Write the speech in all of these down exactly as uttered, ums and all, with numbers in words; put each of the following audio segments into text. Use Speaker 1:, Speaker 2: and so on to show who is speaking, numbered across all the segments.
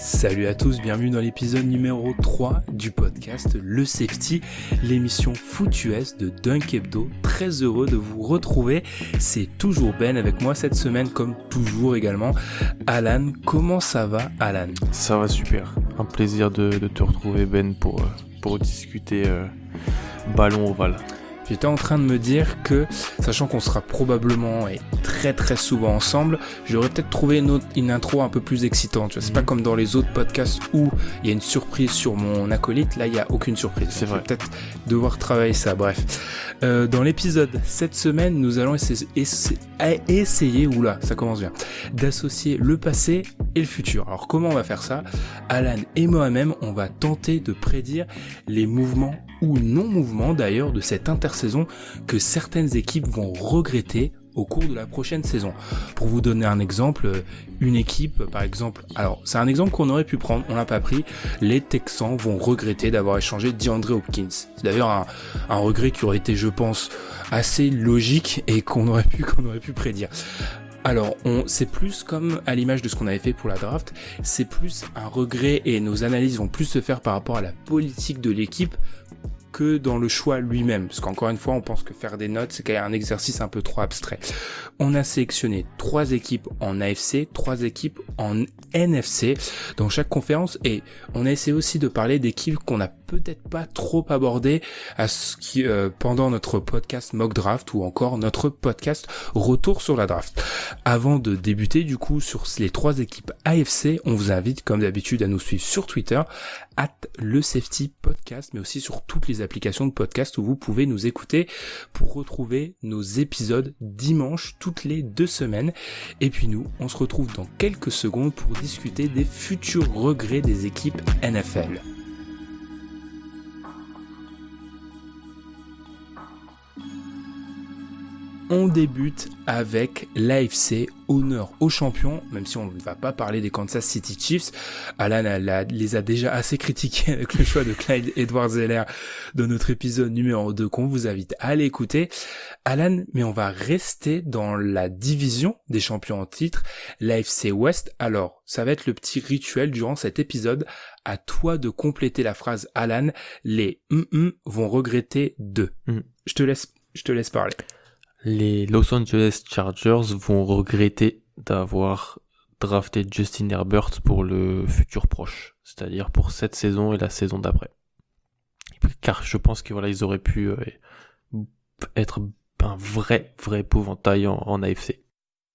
Speaker 1: Salut à tous, bienvenue dans l'épisode numéro trois du podcast Le Safety, l'émission foot U S de Dunk Hebdo. Très heureux de vous retrouver, c'est toujours Ben avec moi cette semaine, comme toujours également. Alan, comment ça va Alan ?
Speaker 2: Ça va super, un plaisir de, de te retrouver Ben pour, pour discuter euh, ballon ovale.
Speaker 1: J'étais en train de me dire que, sachant qu'on sera probablement et très très souvent ensemble, j'aurais peut-être trouvé une, autre, une intro un peu plus excitante. Tu vois, c'est mmh. pas comme dans les autres podcasts où il y a une surprise sur mon acolyte. Là, il n'y a aucune surprise.
Speaker 2: C'est
Speaker 1: Donc,
Speaker 2: vrai.
Speaker 1: Je vais peut-être devoir travailler ça. Bref. Euh, dans l'épisode cette semaine, nous allons essayer, essayer, essayer oula, ça commence bien, d'associer le passé et le futur. Alors, comment on va faire ça ? Alan et moi-même, on va tenter de prédire les mouvements ou non-mouvements d'ailleurs de cette intersaison que certaines équipes vont regretter au cours de la prochaine saison. Pour vous donner un exemple, une équipe par exemple, alors c'est un exemple qu'on aurait pu prendre, on l'a pas pris, les Texans vont regretter d'avoir échangé DeAndre Hopkins. C'est d'ailleurs un, un regret qui aurait été, je pense, assez logique et qu'on aurait pu, qu'on aurait pu prédire. Alors, on, c'est plus comme à l'image de ce qu'on avait fait pour la draft, c'est plus un regret et nos analyses vont plus se faire par rapport à la politique de l'équipe que dans le choix lui-même. Parce qu'encore une fois, on pense que faire des notes, c'est quand même un exercice un peu trop abstrait. On a sélectionné trois équipes en A F C, trois équipes en N F C dans chaque conférence et on a essayé aussi de parler d'équipes qu'on n'a peut-être pas trop abordées à ce qui, euh, pendant notre podcast Mock Draft ou encore notre podcast Retour sur la Draft. Avant de débuter du coup sur les trois équipes A F C, on vous invite comme d'habitude à nous suivre sur Twitter at le safety podcast, mais aussi sur toutes les applications de podcast où vous pouvez nous écouter pour retrouver nos épisodes dimanche toutes les deux semaines. Et puis nous, on se retrouve dans quelques secondes pour discuter des futurs regrets des équipes N F L. On débute avec l'A F C, honneur aux champions, même si on ne va pas parler des Kansas City Chiefs. Alan a, la, les a déjà assez critiqués avec le choix de Clyde Edwards-Helaire dans notre épisode numéro deux qu'on vous invite à aller écouter. Alan, mais on va rester dans la division des champions en titre, l'A F C West. Alors, ça va être le petit rituel durant cet épisode. À toi de compléter la phrase Alan. Les mm-mm vont regretter deux. Mm. Je te laisse, je te laisse parler.
Speaker 2: Les Los Angeles Chargers vont regretter d'avoir drafté Justin Herbert pour le futur proche, c'est-à-dire pour cette saison et la saison d'après. Car je pense que voilà, ils auraient pu euh, être un vrai, vrai épouvantail en, en A F C.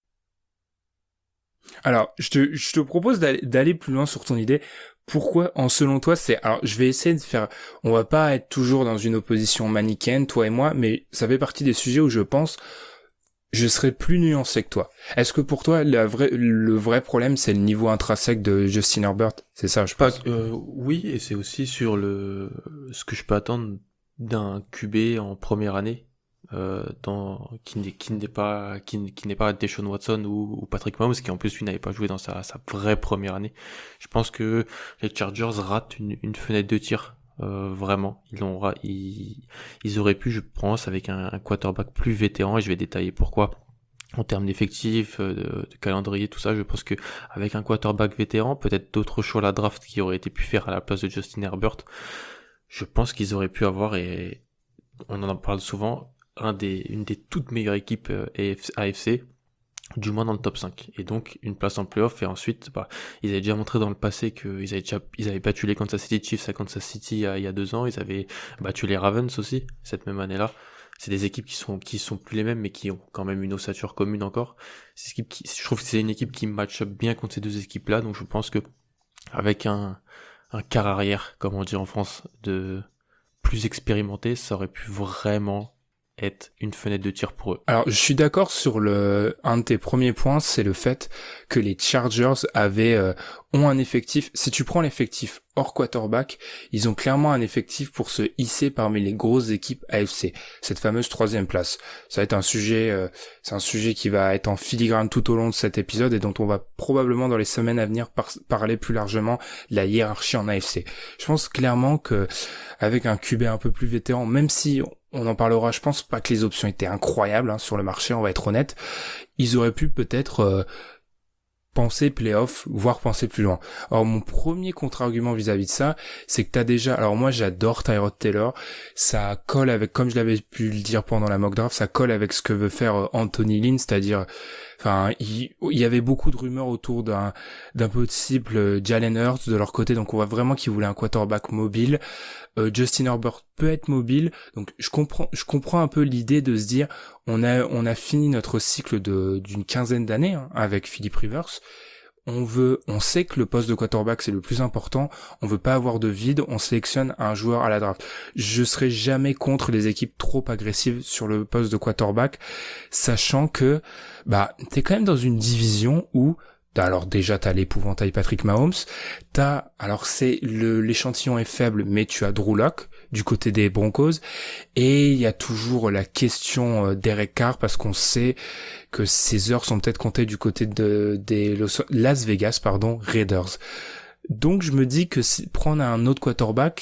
Speaker 1: Alors, je te, je te propose d'aller, d'aller plus loin sur ton idée. Pourquoi, en selon toi, c'est... Alors, je vais essayer de faire... On va pas être toujours dans une opposition manichéenne, toi et moi, mais ça fait partie des sujets où je pense je serais plus nuancé que toi. Est-ce que pour toi, la vraie, le vrai problème, c'est le niveau intrinsèque de Justin Herbert ? C'est ça, je pense.
Speaker 2: Pas, euh, oui, et c'est aussi sur le ce que je peux attendre d'un Q B en première année. Euh, dans, qui n'est, qui n'est pas, qui, qui n'est pas Deshaun Watson ou, ou Patrick Mahomes, qui en plus lui n'avait pas joué dans sa, sa vraie première année. Je pense que les Chargers ratent une, une fenêtre de tir, euh, vraiment. Ils ont, ils, ils auraient pu, je pense, avec un, un quarterback plus vétéran, et je vais détailler pourquoi. En termes d'effectifs, de, de calendrier, tout ça, je pense que avec un quarterback vétéran, peut-être d'autres choix à la draft qui auraient été pu faire à la place de Justin Herbert, je pense qu'ils auraient pu avoir, et on en parle souvent, un des, une des toutes meilleures équipes euh, A F C, du moins dans le top cinq. Et donc, une place en playoff, et ensuite, bah, ils avaient déjà montré dans le passé qu'ils avaient déjà, ils avaient battu les Kansas City Chiefs à Kansas City il y a, il y a deux ans, ils avaient battu les Ravens aussi, cette même année-là. C'est des équipes qui sont, qui sont plus les mêmes, mais qui ont quand même une ossature commune encore. C'est une équipe qui, je trouve que c'est une équipe qui match up bien contre ces deux équipes-là, donc je pense que, avec un, un quart arrière, comme on dit en France, de plus expérimenté, ça aurait pu vraiment être une fenêtre de tir pour eux.
Speaker 1: Alors, je suis d'accord sur le un de tes premiers points, c'est le fait que les Chargers avaient euh, ont un effectif. Si tu prends l'effectif hors quarterback, ils ont clairement un effectif pour se hisser parmi les grosses équipes A F C. Cette fameuse troisième place. Ça va être un sujet, euh, c'est un sujet qui va être en filigrane tout au long de cet épisode et dont on va probablement dans les semaines à venir par- parler plus largement de la hiérarchie en A F C. Je pense clairement que avec un Q B un peu plus vétéran, même si on, on en parlera, je pense pas que les options étaient incroyables hein, sur le marché, on va être honnête. Ils auraient pu peut-être euh, penser playoff, voire penser plus loin. Alors mon premier contre-argument vis-à-vis de ça, c'est que t'as déjà, alors moi j'adore Tyrod Taylor, ça colle avec, comme je l'avais pu le dire pendant la mock draft, ça colle avec ce que veut faire Anthony Lynn, c'est-à-dire, enfin, il, il y avait beaucoup de rumeurs autour d'un, d'un possible Jalen Hurts de leur côté, donc on voit vraiment qu'ils voulaient un quarterback mobile. Euh, Justin Herbert peut être mobile, donc je comprends, je comprends un peu l'idée de se dire, on a, on a fini notre cycle de d'une quinzaine d'années hein, avec Philip Rivers. On veut, on sait que le poste de quarterback c'est le plus important. On veut pas avoir de vide. On sélectionne un joueur à la draft. Je serai jamais contre les équipes trop agressives sur le poste de quarterback, sachant que bah t'es quand même dans une division où alors déjà t'as l'épouvantail Patrick Mahomes, t'as alors c'est le l'échantillon est faible mais tu as Drew Lock du côté des Broncos et il y a toujours la question d'Eric Carr parce qu'on sait que ses heures sont peut-être comptées du côté de des Los, Las Vegas pardon Raiders. Donc je me dis que si, prendre un autre quarterback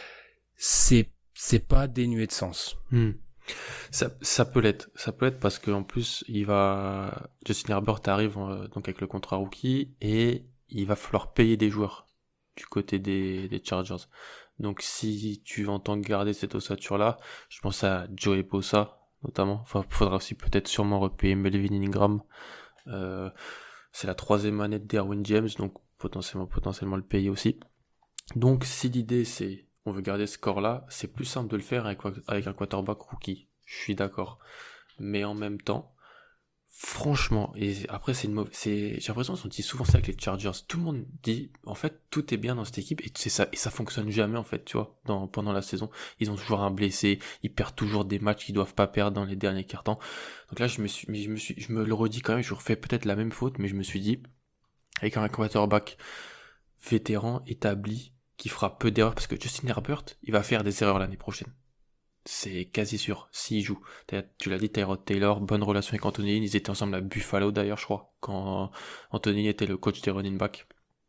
Speaker 1: c'est c'est pas dénué de sens.
Speaker 2: Hmm. Ça, ça peut l'être, ça peut l'être parce que en plus il va, Justin Herbert arrive euh, donc avec le contrat rookie et il va falloir payer des joueurs du côté des, des Chargers. Donc si tu entends garder cette ossature là, je pense à Joey Bosa notamment. Enfin, faudra aussi peut-être sûrement repayer Melvin Ingram. Euh, c'est la troisième année de Derwin James, donc potentiellement potentiellement le payer aussi. Donc si l'idée c'est on veut garder ce corps-là, c'est plus simple de le faire avec, avec un quarterback rookie. Je suis d'accord. Mais en même temps, franchement, et après c'est une mauvaise, c'est, j'ai l'impression qu'on dit souvent ça avec les Chargers. Tout le monde dit, en fait, tout est bien dans cette équipe et c'est ça, et ça fonctionne jamais en fait, tu vois, dans, pendant la saison. Ils ont toujours un blessé, ils perdent toujours des matchs qu'ils doivent pas perdre dans les derniers quarts-temps. Donc là, je me suis, je me suis, je me le redis quand même, je refais peut-être la même faute, mais je me suis dit, avec un quarterback vétéran, établi, qui fera peu d'erreurs, parce que Justin Herbert, il va faire des erreurs l'année prochaine. C'est quasi sûr, s'il joue. Tu l'as dit, Tyrod Taylor, bonne relation avec Anthony Lynn, ils étaient ensemble à Buffalo d'ailleurs, je crois, quand Anthony Lynn était le coach des running backs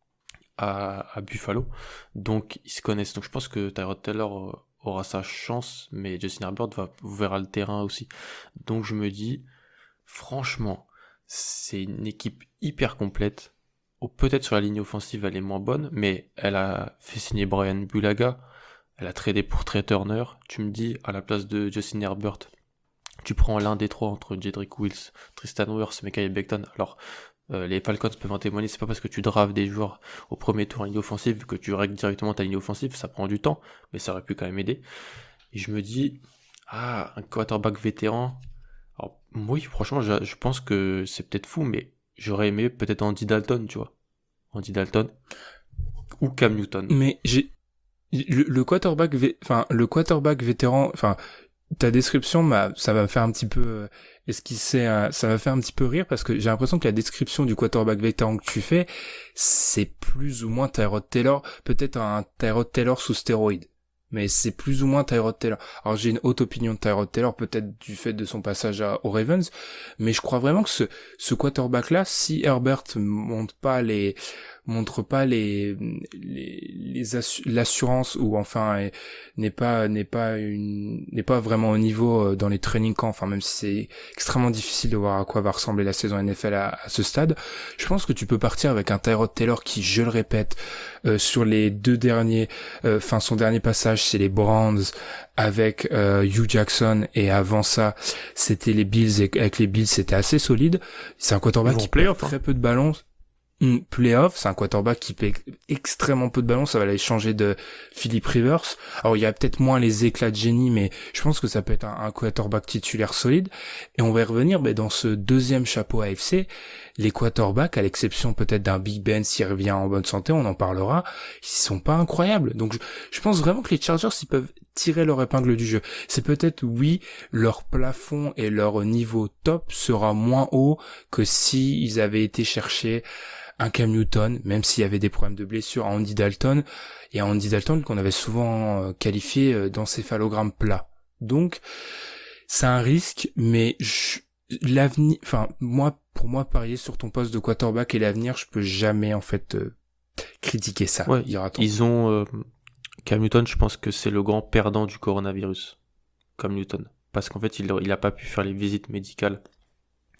Speaker 2: à, à Buffalo. Donc, ils se connaissent. Donc, je pense que Tyrod Taylor aura sa chance, mais Justin Herbert va, verra le terrain aussi. Donc, je me dis, franchement, c'est une équipe hyper complète. Ou peut-être sur la ligne offensive elle est moins bonne, mais elle a fait signer Brian Bulaga, elle a tradé pour Trey Turner. Tu me dis, à la place de Justin Herbert, tu prends l'un des trois entre Jedrick Wills, Tristan Wirfs, Mekhi Becton. Alors, euh, les Falcons peuvent en témoigner, c'est pas parce que tu draves des joueurs au premier tour en ligne offensive que tu règles directement ta ligne offensive, ça prend du temps, mais ça aurait pu quand même aider. Et je me dis, ah, un quarterback vétéran. Alors, oui, franchement, je, je pense que c'est peut-être fou, mais j'aurais aimé peut-être Andy Dalton, tu vois. Andy Dalton ou Cam Newton.
Speaker 1: Mais j'ai le, le quarterback, vé... enfin le quarterback vétéran, enfin ta description, m'a, ça va me faire un petit peu euh, esquisser, un... ça va faire un petit peu rire parce que j'ai l'impression que la description du quarterback vétéran que tu fais, c'est plus ou moins Tyrod Taylor, peut-être un Tyrod Taylor sous stéroïdes. Mais c'est plus ou moins Tyrod Taylor. Alors j'ai une haute opinion de Tyrod Taylor, peut-être du fait de son passage à, aux Ravens, mais je crois vraiment que ce, ce quarterback-là, si Herbert monte pas les, montre pas les, les, les assu- l'assurance ou enfin est, n'est pas, n'est pas une, n'est pas vraiment au niveau dans les training camps, enfin même si c'est extrêmement difficile de voir à quoi va ressembler la saison N F L à, à ce stade, je pense que tu peux partir avec un Tyrod Taylor qui, je le répète, euh, sur les deux derniers, enfin euh, son dernier passage c'est les Browns avec euh, Hugh Jackson et avant ça c'était les Bills et avec les Bills c'était assez solide. C'est un quarterback qui perd très peu de ballons. Mmh, playoff, c'est un quarterback qui paie extrêmement peu de ballons, ça va aller changer de Philip Rivers. Alors il y a peut-être moins les éclats de génie, mais je pense que ça peut être un, un quarterback titulaire solide. Et on va y revenir, mais dans ce deuxième chapeau A F C, les quarterbacks, à l'exception peut-être d'un Big Ben s'il revient en bonne santé, on en parlera, ils sont pas incroyables. Donc je, je pense vraiment que les Chargers, ils peuvent tirer leur épingle du jeu. C'est peut-être, oui, leur plafond et leur niveau top sera moins haut que si ils avaient été chercher un Cam Newton, même s'il y avait des problèmes de blessure, à Andy Dalton, et à Andy Dalton qu'on avait souvent qualifié d'encéphalogramme plat. Donc, c'est un risque, mais je, l'avenir, enfin, moi, pour moi, parier sur ton poste de quarterback et l'avenir, je peux jamais, en fait, euh, critiquer ça.
Speaker 2: Ouais, ils ont, euh, Cam Newton, je pense que c'est le grand perdant du coronavirus. Cam Newton. Parce qu'en fait, il, il a pas pu faire les visites médicales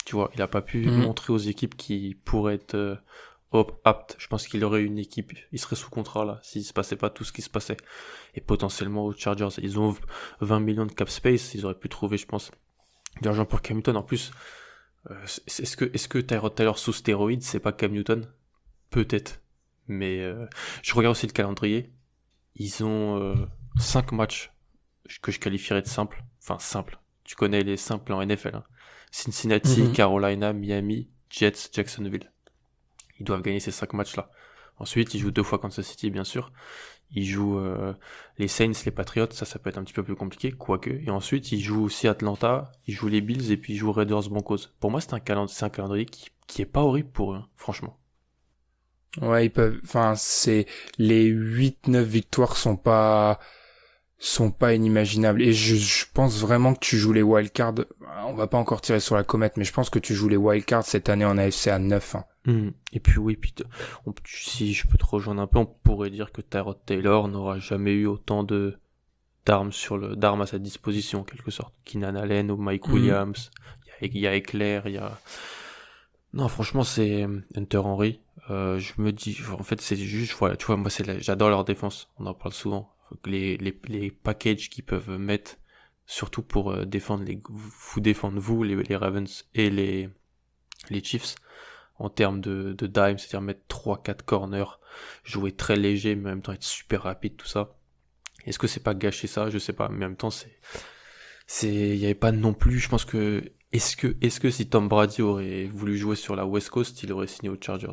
Speaker 2: Tu vois, il a pas pu
Speaker 1: Mhm.
Speaker 2: montrer aux équipes qui pourraient être euh, hop, aptes. Je pense qu'il aurait une équipe, il serait sous contrat là, s'il se passait pas tout ce qui se passait. Et potentiellement aux Chargers, ils ont vingt millions de cap space, ils auraient pu trouver, je pense, de l'argent pour Cam Newton. En plus, euh, c'est- est-ce que, est-ce que Tyrod Taylor sous stéroïdes, c'est pas Cam Newton? Peut-être. Mais euh, je regarde aussi le calendrier. Ils ont euh, cinq matchs que je qualifierais de simples. Enfin, simples. Tu connais les simples en N F L. Hein. Cincinnati,
Speaker 1: Mhm.
Speaker 2: Carolina, Miami, Jets, Jacksonville. Ils doivent gagner ces cinq matchs-là. Ensuite, ils jouent deux fois Kansas City, bien sûr. Ils jouent euh, les Saints, les Patriots. Ça, ça peut être un petit peu plus compliqué, quoique. Et ensuite, ils jouent aussi Atlanta. Ils jouent les Bills et puis ils jouent Raiders, Broncos. Pour moi, c'est un, calend- c'est un calendrier qui, qui est pas horrible pour eux, hein, franchement.
Speaker 1: Ouais, ils peuvent. Enfin, c'est les huit neuf victoires sont pas sont pas inimaginables. Et je, je pense vraiment que tu joues les wildcards. On va pas encore tirer sur la comète, mais je pense que tu joues les wildcards cette année en A F C à neuf. Hein.
Speaker 2: Hmm. Et puis oui, puis t- on- si je peux te rejoindre un peu, on pourrait dire que Tyrod Taylor n'aura jamais eu autant de d'armes sur le d'armes à sa disposition en quelque sorte. Keenan Allen ou Mike
Speaker 1: Mhm.
Speaker 2: Williams, il y a, il y a Eclair, il y a non franchement c'est euh, Hunter Henry. Euh, je me dis en fait c'est juste voilà tu vois moi c'est la- j'adore leur défense, on en parle souvent. Les les les packages qu'ils peuvent mettre surtout pour euh, défendre les vous défendre vous les, les Ravens et les les Chiefs en termes de, de dime, c'est-à-dire mettre trois quatre corners, jouer très léger, mais en même temps être super rapide, tout ça. Est-ce que c'est pas gâcher ça? Je sais pas, mais en même temps, c'est, c'est, il y avait pas non plus, je pense que, est-ce que, est-ce que si Tom Brady aurait voulu jouer sur la West Coast, il aurait signé aux Chargers?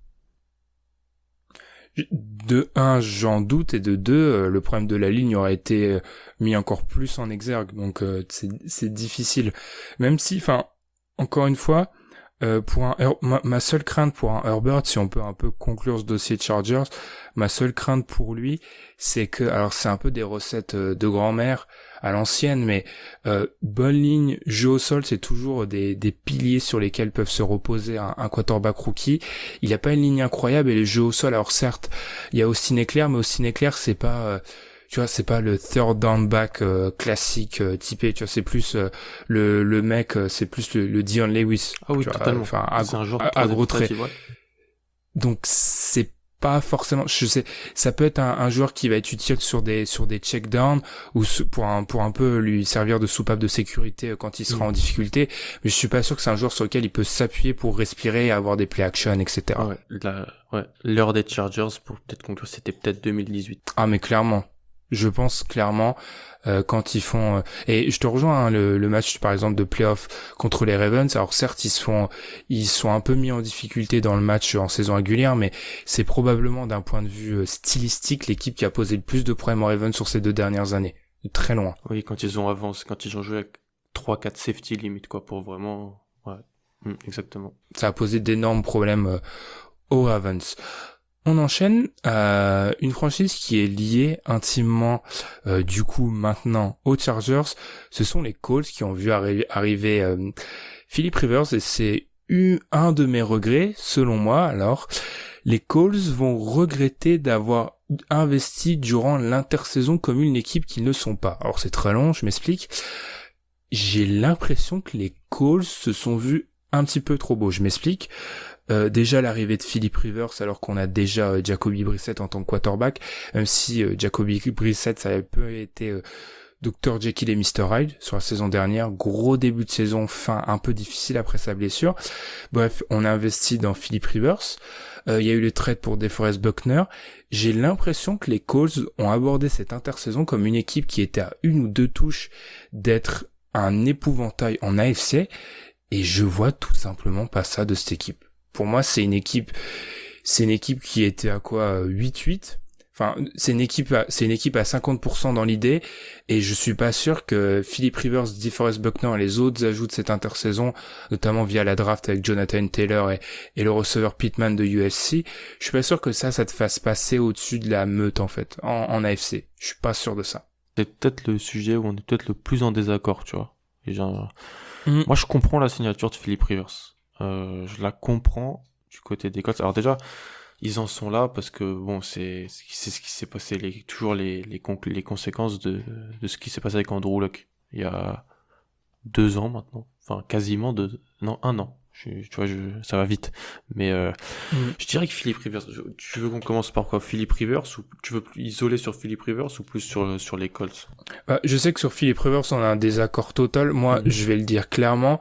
Speaker 1: De un, j'en doute, et de deux, euh, le problème de la ligne aurait été euh, mis encore plus en exergue. Donc euh, c'est c'est difficile. Même si, enfin, encore une fois, euh, pour un Her- ma, ma seule crainte pour un Herbert, si on peut un peu conclure ce dossier Chargers, ma seule crainte pour lui, c'est que, alors c'est un peu des recettes euh, de grand-mère à l'ancienne, mais euh, bonne ligne, jeu au sol, c'est toujours des, des piliers sur lesquels peuvent se reposer un, un quarterback rookie. Il a pas une ligne incroyable et les jeux au sol, alors certes, il y a Austin Eckler, mais Austin Eckler, c'est pas, euh, tu vois, c'est pas le third down back euh, classique euh, typé, tu vois, c'est plus euh, le le mec, euh, c'est plus le, le Dion Lewis,
Speaker 2: Ah oui,
Speaker 1: tu vois,
Speaker 2: totalement.
Speaker 1: enfin à,
Speaker 2: C'est un joueur de
Speaker 1: à, à
Speaker 2: troisième
Speaker 1: gros traits.
Speaker 2: tentative, ouais.
Speaker 1: Donc c'est pas forcément, je sais, ça peut être un, un joueur qui va être utile sur des sur des checkdowns ou su- pour un pour un peu lui servir de soupape de sécurité euh, quand il sera
Speaker 2: Mm.
Speaker 1: en difficulté, mais je suis pas sûr que c'est un joueur sur lequel il peut s'appuyer pour respirer et avoir des play action, et cetera.
Speaker 2: Ouais, la, ouais. L'heure des Chargers, pour peut-être conclure, c'était peut-être deux mille dix-huit.
Speaker 1: Ah mais clairement, je pense clairement euh, quand ils font euh, et je te rejoins hein, le, le match par exemple de playoff contre les Ravens. Alors certes ils se font ils sont un peu mis en difficulté dans le match en saison régulière, mais c'est probablement d'un point de vue euh, stylistique l'équipe qui a posé le plus de problèmes aux Ravens sur ces deux dernières années, de très loin.
Speaker 2: Oui, quand ils ont avancé, quand ils ont joué avec trois quatre safety limite, quoi, pour vraiment, ouais. Mm, exactement.
Speaker 1: Ça a posé d'énormes problèmes euh, aux Ravens. On enchaîne euh, une franchise qui est liée intimement euh, du coup maintenant aux Chargers. Ce sont les Colts qui ont vu arri- arriver euh, Philip Rivers et c'est eu un de mes regrets selon moi. Alors les Colts vont regretter d'avoir investi durant l'intersaison comme une équipe qu'ils ne sont pas. Alors c'est très long, je m'explique. J'ai l'impression que les Colts se sont vus un petit peu trop beaux. Je m'explique. Euh, déjà l'arrivée de Philip Rivers alors qu'on a déjà euh, Jacoby Brissett en tant que quarterback, même si euh, Jacoby Brissett ça a un peu été euh, docteur Jekyll et mister Hyde sur la saison dernière, gros début de saison, fin un peu difficile après sa blessure. Bref, on a investi dans Philip Rivers, euh, il y a eu le trade pour DeForest Buckner. J'ai l'impression que les Colts ont abordé cette intersaison comme une équipe qui était à une ou deux touches d'être un épouvantail en A F C, et je vois tout simplement pas ça de cette équipe. Pour moi, c'est une équipe, c'est une équipe qui était à quoi, huit huit. Enfin, c'est une équipe à, c'est une équipe à cinquante pour cent dans l'idée, et je suis pas sûr que Philip Rivers, DeForest Buckner et les autres ajouts de cette intersaison, notamment via la draft avec Jonathan Taylor et, et le receveur Pittman de U S C, je suis pas sûr que ça, ça te fasse passer au-dessus de la meute, en fait, en, en A F C. Je suis pas sûr de ça.
Speaker 2: C'est peut-être le sujet où on est peut-être le plus en désaccord, tu vois. Et genre,
Speaker 1: Mm.
Speaker 2: moi, je comprends la signature de Philip Rivers. Euh, je la comprends du côté des Colts. Alors déjà, ils en sont là parce que bon, c'est c'est ce qui s'est passé, les, toujours les les, concl- les conséquences de de ce qui s'est passé avec Andrew Luck il y a deux ans maintenant. enfin quasiment deux, non un an. Je, tu vois, je, ça va vite. Mais euh, mm. je dirais que Philip Rivers. Tu veux qu'on commence par quoi, Philip Rivers, ou tu veux plus isoler sur Philip Rivers ou plus sur sur les Colts?
Speaker 1: Bah, je sais que sur Philip Rivers, on a un désaccord total. Moi, mm. je vais le dire clairement.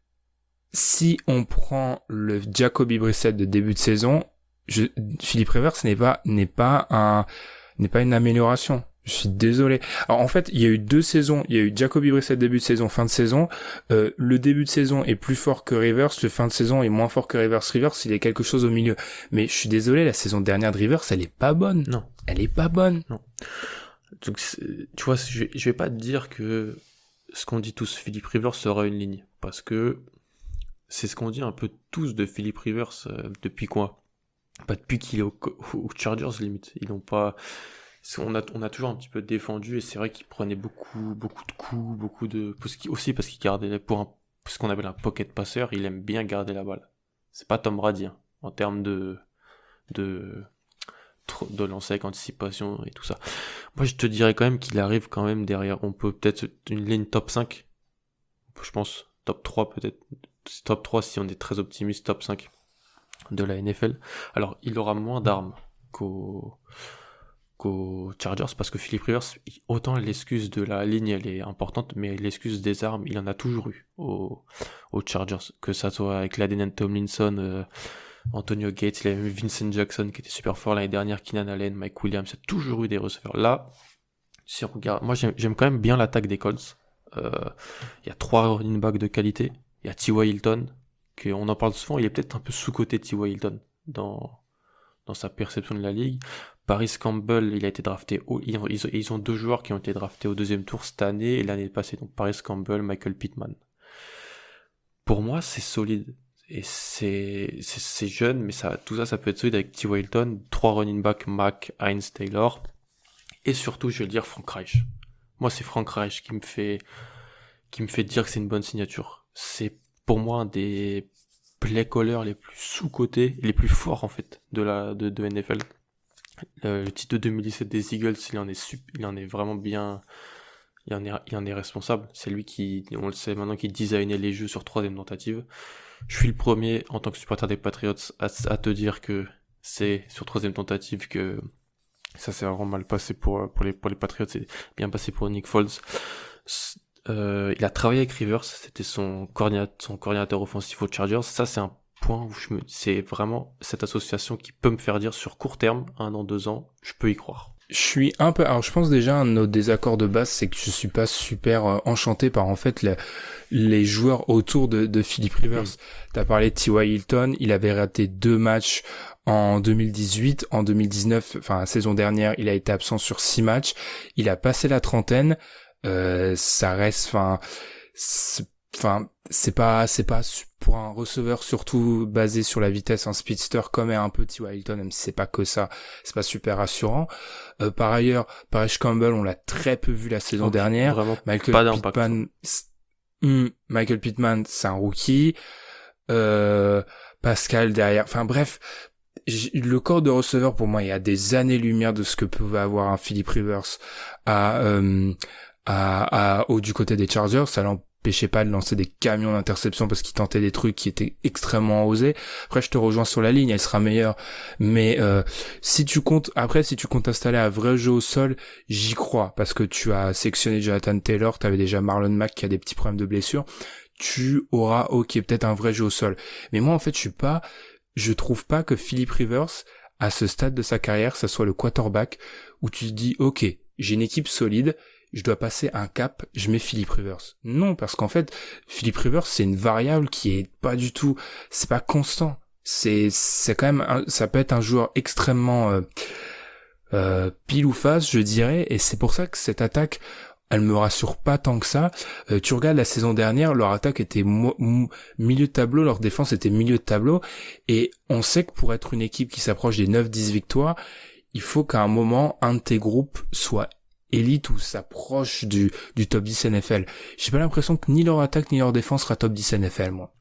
Speaker 1: Si on prend le Jacoby Brissett de début de saison, je, Philip Rivers n'est pas n'est pas un n'est pas une amélioration. Je suis désolé. Alors en fait, il y a eu deux saisons. Il y a eu Jacoby Brissett début de saison, fin de saison. Euh, le début de saison est plus fort que Rivers. Le fin de saison est moins fort que Rivers. Rivers, il est quelque chose au milieu. Mais je suis désolé, la saison dernière de Rivers, elle est pas bonne.
Speaker 2: Non.
Speaker 1: Elle est pas bonne.
Speaker 2: Non. Donc, tu vois, je, je vais pas te dire que ce qu'on dit tous, Philip Rivers sera une ligne. Parce que c'est ce qu'on dit un peu tous de Philip Rivers euh, depuis quoi? Pas depuis qu'il est au, au Chargers, limite. Ils n'ont pas... On a, on a toujours un petit peu défendu, et c'est vrai qu'il prenait beaucoup, beaucoup de coups, beaucoup de, parce qu'il, aussi parce qu'il gardait, pour un, ce qu'on appelle un pocket passeur, il aime bien garder la balle. C'est pas Tom Brady, hein, en termes de, de, de lancer avec anticipation et tout ça. Moi, je te dirais quand même qu'il arrive quand même derrière, on peut peut-être une ligne top cinq, je pense, top trois peut-être, top trois si on est très optimiste, top cinq de la N F L. Alors, il aura moins d'armes qu'au, aux Chargers, parce que Philip Rivers, autant l'excuse de la ligne elle est importante, mais l'excuse des armes il en a toujours eu aux, aux Chargers, que ça soit avec Laden Tomlinson, euh, Antonio Gates, il y avait Vincent Jackson qui était super fort l'année dernière, Keenan Allen, Mike Williams, il y a toujours eu des receveurs. Là, si on regarde, moi j'aime, j'aime quand même bien l'attaque des Colts. Euh, il y a trois running backs de qualité, il y a T Y. Hilton, qu'on en parle souvent, il est peut-être un peu sous-coté T Y. Hilton dans, dans sa perception de la ligue. Paris Campbell, il a été drafté au, ils, ont, ils ont deux joueurs qui ont été draftés au deuxième tour cette année et l'année passée, donc Paris Campbell, Michael Pittman. Pour moi, c'est solide et c'est, c'est, c'est jeune, mais ça, tout ça, ça peut être solide avec T Y. Hilton, trois running backs, Mack, Hines, Taylor, et surtout, je vais le dire, Frank Reich. Moi, c'est Frank Reich qui me fait, qui me fait dire que c'est une bonne signature. C'est pour moi un des play callers les plus sous-cotés, les plus forts en fait de la de, de N F L. Le titre de deux mille dix-sept des Eagles, il en est sup, il en est vraiment bien, il en est, il en est responsable. C'est lui qui, on le sait maintenant, qui designait les jeux sur troisième tentative. Je suis le premier en tant que supporter des Patriots à, à te dire que c'est sur troisième tentative que ça s'est vraiment mal passé pour pour les pour les Patriots. C'est bien passé pour Nick Foles. Euh, il a travaillé avec Rivers, c'était son coordinateur, son coordinateur offensif aux Chargers. Ça, c'est un point où je me, c'est vraiment cette association qui peut me faire dire sur court terme, un an, deux ans, je peux y croire.
Speaker 1: Je suis un peu, alors je pense déjà un de nos désaccords de base, c'est que je suis pas super euh, enchanté par en fait le, les joueurs autour de, de Philip Rivers. Mmh. T'as parlé de T Y. Hilton, il avait raté deux matchs en deux mille dix-huit, en deux mille dix-neuf, enfin la saison dernière, il a été absent sur six matchs, il a passé la trentaine. Euh, ça reste, enfin, enfin, c'est pas, c'est pas pour un receveur surtout basé sur la vitesse, un speedster comme est un peu T Y. Hilton, même si c'est pas que ça, c'est pas super rassurant. Euh, par ailleurs, Paris Campbell, on l'a très peu vu la saison okay, dernière.
Speaker 2: Vraiment
Speaker 1: Michael
Speaker 2: pas d'impact.
Speaker 1: Pittman, hmm, Michael Pittman, c'est un rookie. Euh, Pascal derrière, enfin bref. Le corps de receveur pour moi il y a des années-lumière de ce que pouvait avoir un Philip Rivers à, euh, à, à, au, du côté des Chargers. Ça l'empêchait pas de lancer des camions d'interception parce qu'il tentait des trucs qui étaient extrêmement osés. Après je te rejoins sur la ligne, elle sera meilleure, mais euh, si tu comptes après si tu comptes installer un vrai jeu au sol, j'y crois parce que tu as sectionné Jonathan Taylor, tu avais déjà Marlon Mack qui a des petits problèmes de blessure, tu auras ok peut-être un vrai jeu au sol. Mais moi en fait je suis pas je trouve pas que Philip Rivers, à ce stade de sa carrière, ça soit le quarterback où tu te dis, ok, j'ai une équipe solide, je dois passer un cap, je mets Philip Rivers. Non, parce qu'en fait, Philip Rivers, c'est une variable qui est pas du tout, c'est pas constant. C'est, c'est quand même, un, ça peut être un joueur extrêmement euh, euh, pile ou face, je dirais, et c'est pour ça que cette attaque, elle me rassure pas tant que ça. Euh, tu regardes la saison dernière, leur attaque était mo- mo- milieu de tableau, leur défense était milieu de tableau, et on sait que pour être une équipe qui s'approche des neuf dix victoires, il faut qu'à un moment, un de tes groupes soit élite ou s'approche du, du top dix N F L. J'ai pas l'impression que ni leur attaque ni leur défense sera top dix N F L, moi.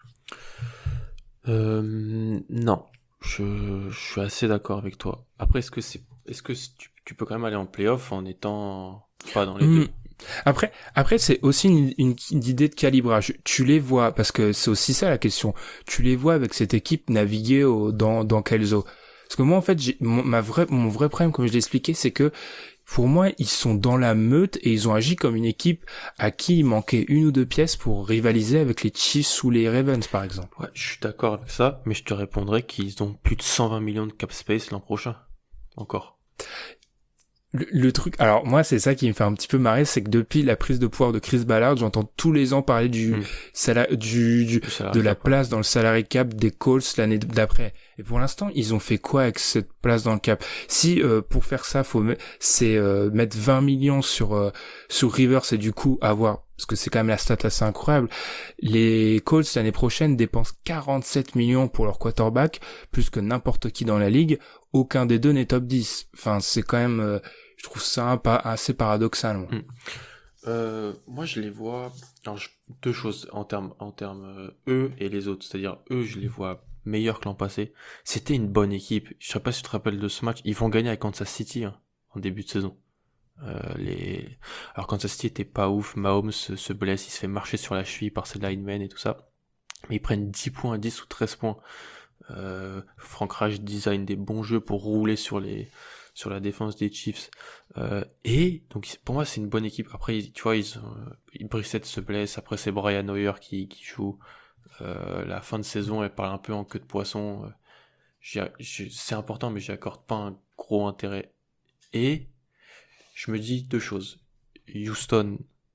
Speaker 2: Euh, non, je, je suis assez d'accord avec toi. Après, est-ce que c'est, est-ce que tu, tu peux quand même aller en playoff en étant pas dans les mmh. deux?
Speaker 1: Après, après c'est aussi une, une, une idée de calibrage. Tu les vois, parce que c'est aussi ça la question. Tu les vois avec cette équipe naviguer au, dans, dans quelles eaux? Parce que moi, en fait, j'ai, mon, ma vraie, mon vrai problème, comme je l'ai expliqué, c'est que pour moi, ils sont dans la meute et ils ont agi comme une équipe à qui il manquait une ou deux pièces pour rivaliser avec les Chiefs ou les Ravens, par exemple.
Speaker 2: Ouais, je suis d'accord avec ça, mais je te répondrai qu'ils ont plus de cent vingt millions de cap space l'an prochain. Encore.
Speaker 1: Le, le truc, alors moi c'est ça qui me fait un petit peu marrer, c'est que depuis la prise de pouvoir de Chris Ballard, j'entends tous les ans parler du
Speaker 2: mmh.
Speaker 1: sala, du, du de la cap, place ouais. dans le salary cap des Colts l'année d'après. Et pour l'instant, ils ont fait quoi avec cette place dans le cap? Si euh, pour faire ça, faut me, c'est euh, mettre vingt millions sur euh, sur Rivers et du coup avoir, parce que c'est quand même la stat assez incroyable, les Colts l'année prochaine dépensent quarante-sept millions pour leur quarterback, plus que n'importe qui dans la ligue. Aucun des deux n'est top dix. Enfin, c'est quand même, euh, je trouve ça un pas assez paradoxal. Moi.
Speaker 2: Mmh. Euh, moi, je les vois. Alors, je... deux choses en termes, en termes euh, eux et les autres. C'est-à-dire eux, je les vois meilleurs que l'an passé. C'était une bonne équipe. Je sais pas si tu te rappelles de ce match. Ils vont gagner avec Kansas City hein, en début de saison. Euh, les... Alors Kansas City était pas ouf. Mahomes se, se blesse, il se fait marcher sur la cheville par ses linemen et tout ça. Mais ils prennent dix points, dix ou treize points. Euh, Frank Reich design des bons jeux pour rouler sur les sur la défense des Chiefs euh, et donc pour moi c'est une bonne équipe. Après tu vois ils, ils Brissett se blesse, après c'est Brian Hoyer qui, qui joue euh, la fin de saison elle parle un peu en queue de poisson. J'y, j'y, c'est important mais j'y accorde pas un gros intérêt et je me dis deux choses. Houston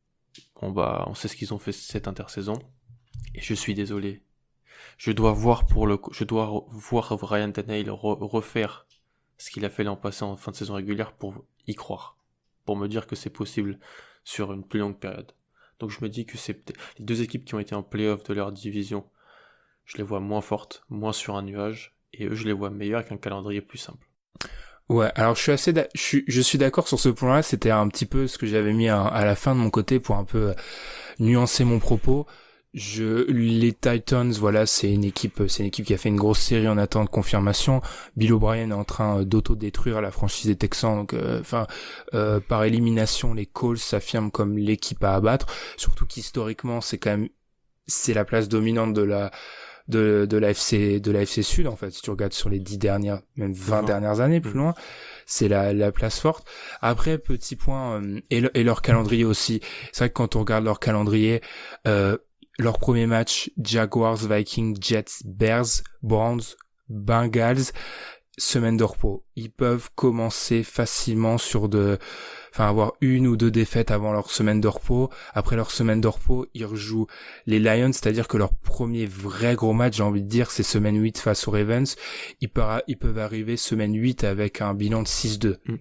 Speaker 2: on va on sait ce qu'ils ont fait cette intersaison et je suis désolé. Je dois voir pour le, je dois voir Ryan Tannehill re- refaire ce qu'il a fait l'an passé en fin de saison régulière pour y croire, pour me dire que c'est possible sur une plus longue période. Donc je me dis que c'est les deux équipes qui ont été en play-off de leur division, je les vois moins fortes, moins sur un nuage, et eux je les vois meilleurs avec un calendrier plus simple.
Speaker 1: Ouais, alors je suis assez, da- je suis, je suis d'accord sur ce point-là. C'était un petit peu ce que j'avais mis à, à la fin de mon côté pour un peu nuancer mon propos. Je, les Titans, voilà, c'est une équipe, c'est une équipe qui a fait une grosse série en attente de confirmation. Bill O'Brien est en train d'auto-détruire la franchise des Texans, donc, enfin, euh, euh, par élimination, les Colts s'affirment comme l'équipe à abattre. Surtout qu'historiquement, c'est quand même, c'est la place dominante de la, de, de la F C, de la F C Sud, en fait. Si tu regardes sur les dix dernières, même vingt mmh. dernières années, plus mmh. loin, c'est la, la place forte. Après, petit point, euh, et, le, et leur calendrier aussi. C'est vrai que quand on regarde leur calendrier, euh, leur premier match, Jaguars, Vikings, Jets, Bears, Browns, Bengals, semaine de repos. Ils peuvent commencer facilement sur de, enfin avoir une ou deux défaites avant leur semaine de repos. Après leur semaine de repos, ils rejouent les Lions, c'est-à-dire que leur premier vrai gros match, j'ai envie de dire, c'est semaine huit face aux Ravens. Ils peuvent, ils peuvent arriver semaine huit avec un bilan de six deux. Mm.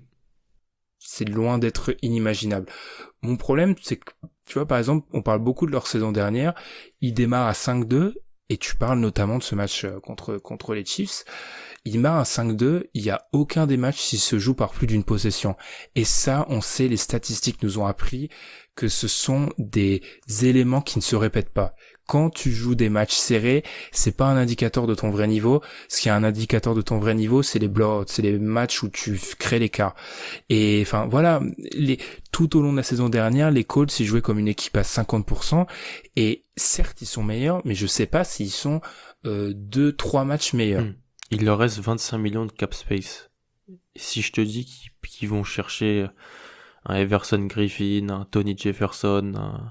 Speaker 1: C'est loin d'être inimaginable. Mon problème, c'est que, tu vois, par exemple, on parle beaucoup de leur saison dernière, ils démarrent à cinq deux, et tu parles notamment de ce match contre, contre les Chiefs. Ils démarrent à cinq deux, il y a aucun des matchs qui se joue par plus d'une possession. Et ça, on sait, les statistiques nous ont appris que ce sont des éléments qui ne se répètent pas. Quand tu joues des matchs serrés, c'est pas un indicateur de ton vrai niveau. Ce qui est un indicateur de ton vrai niveau, c'est les blowouts, c'est les matchs où tu crées l'écart. Et enfin voilà, les, tout au long de la saison dernière, les Colts ils jouaient comme une équipe à cinquante pour cent. Et certes, ils sont meilleurs, mais je sais pas s'ils sont euh, deux, trois matchs meilleurs.
Speaker 2: Mmh. Il leur reste vingt-cinq millions de cap space. Et si je te dis qu'ils, qu'ils vont chercher un Everson Griffin, un Tony Jefferson, un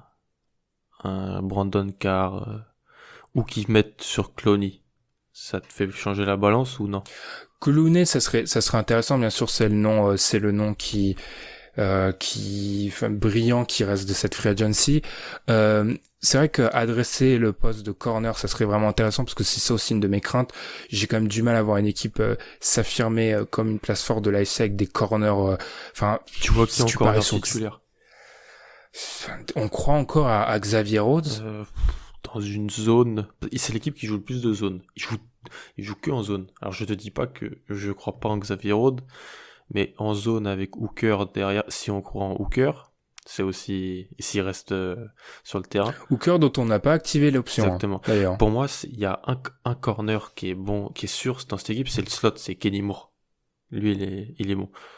Speaker 2: un Brandon Carr euh, ou qui mettent sur Clowney, ça te fait changer la balance ou non?
Speaker 1: Clowney, ça serait ça serait intéressant, bien sûr, c'est le nom euh, c'est le nom qui euh, qui enfin, brillant qui reste de cette free agency. Euh, c'est vrai que adresser le poste de corner, ça serait vraiment intéressant parce que c'est ça aussi une de mes craintes. J'ai quand même du mal à voir une équipe euh, s'affirmer euh, comme une place forte de l'A F C avec des corners. Enfin,
Speaker 2: euh, tu vois qui est encore titulaire.
Speaker 1: On croit encore à, à Xavier Rhodes
Speaker 2: euh, dans une zone. C'est l'équipe qui joue le plus de zones. Il joue, il joue que en zone. Alors je te dis pas que je crois pas en Xavier Rhodes, mais en zone avec Hooker derrière. Si on croit en Hooker, c'est aussi s'il reste euh, sur le terrain.
Speaker 1: Hooker dont on n'a pas activé l'option.
Speaker 2: Exactement.
Speaker 1: Hein, d'ailleurs.
Speaker 2: Pour moi, il y a un, un corner qui est bon, qui est sûr dans cette équipe, c'est le slot, c'est Kenny Moore. Lui, il est, il est bon.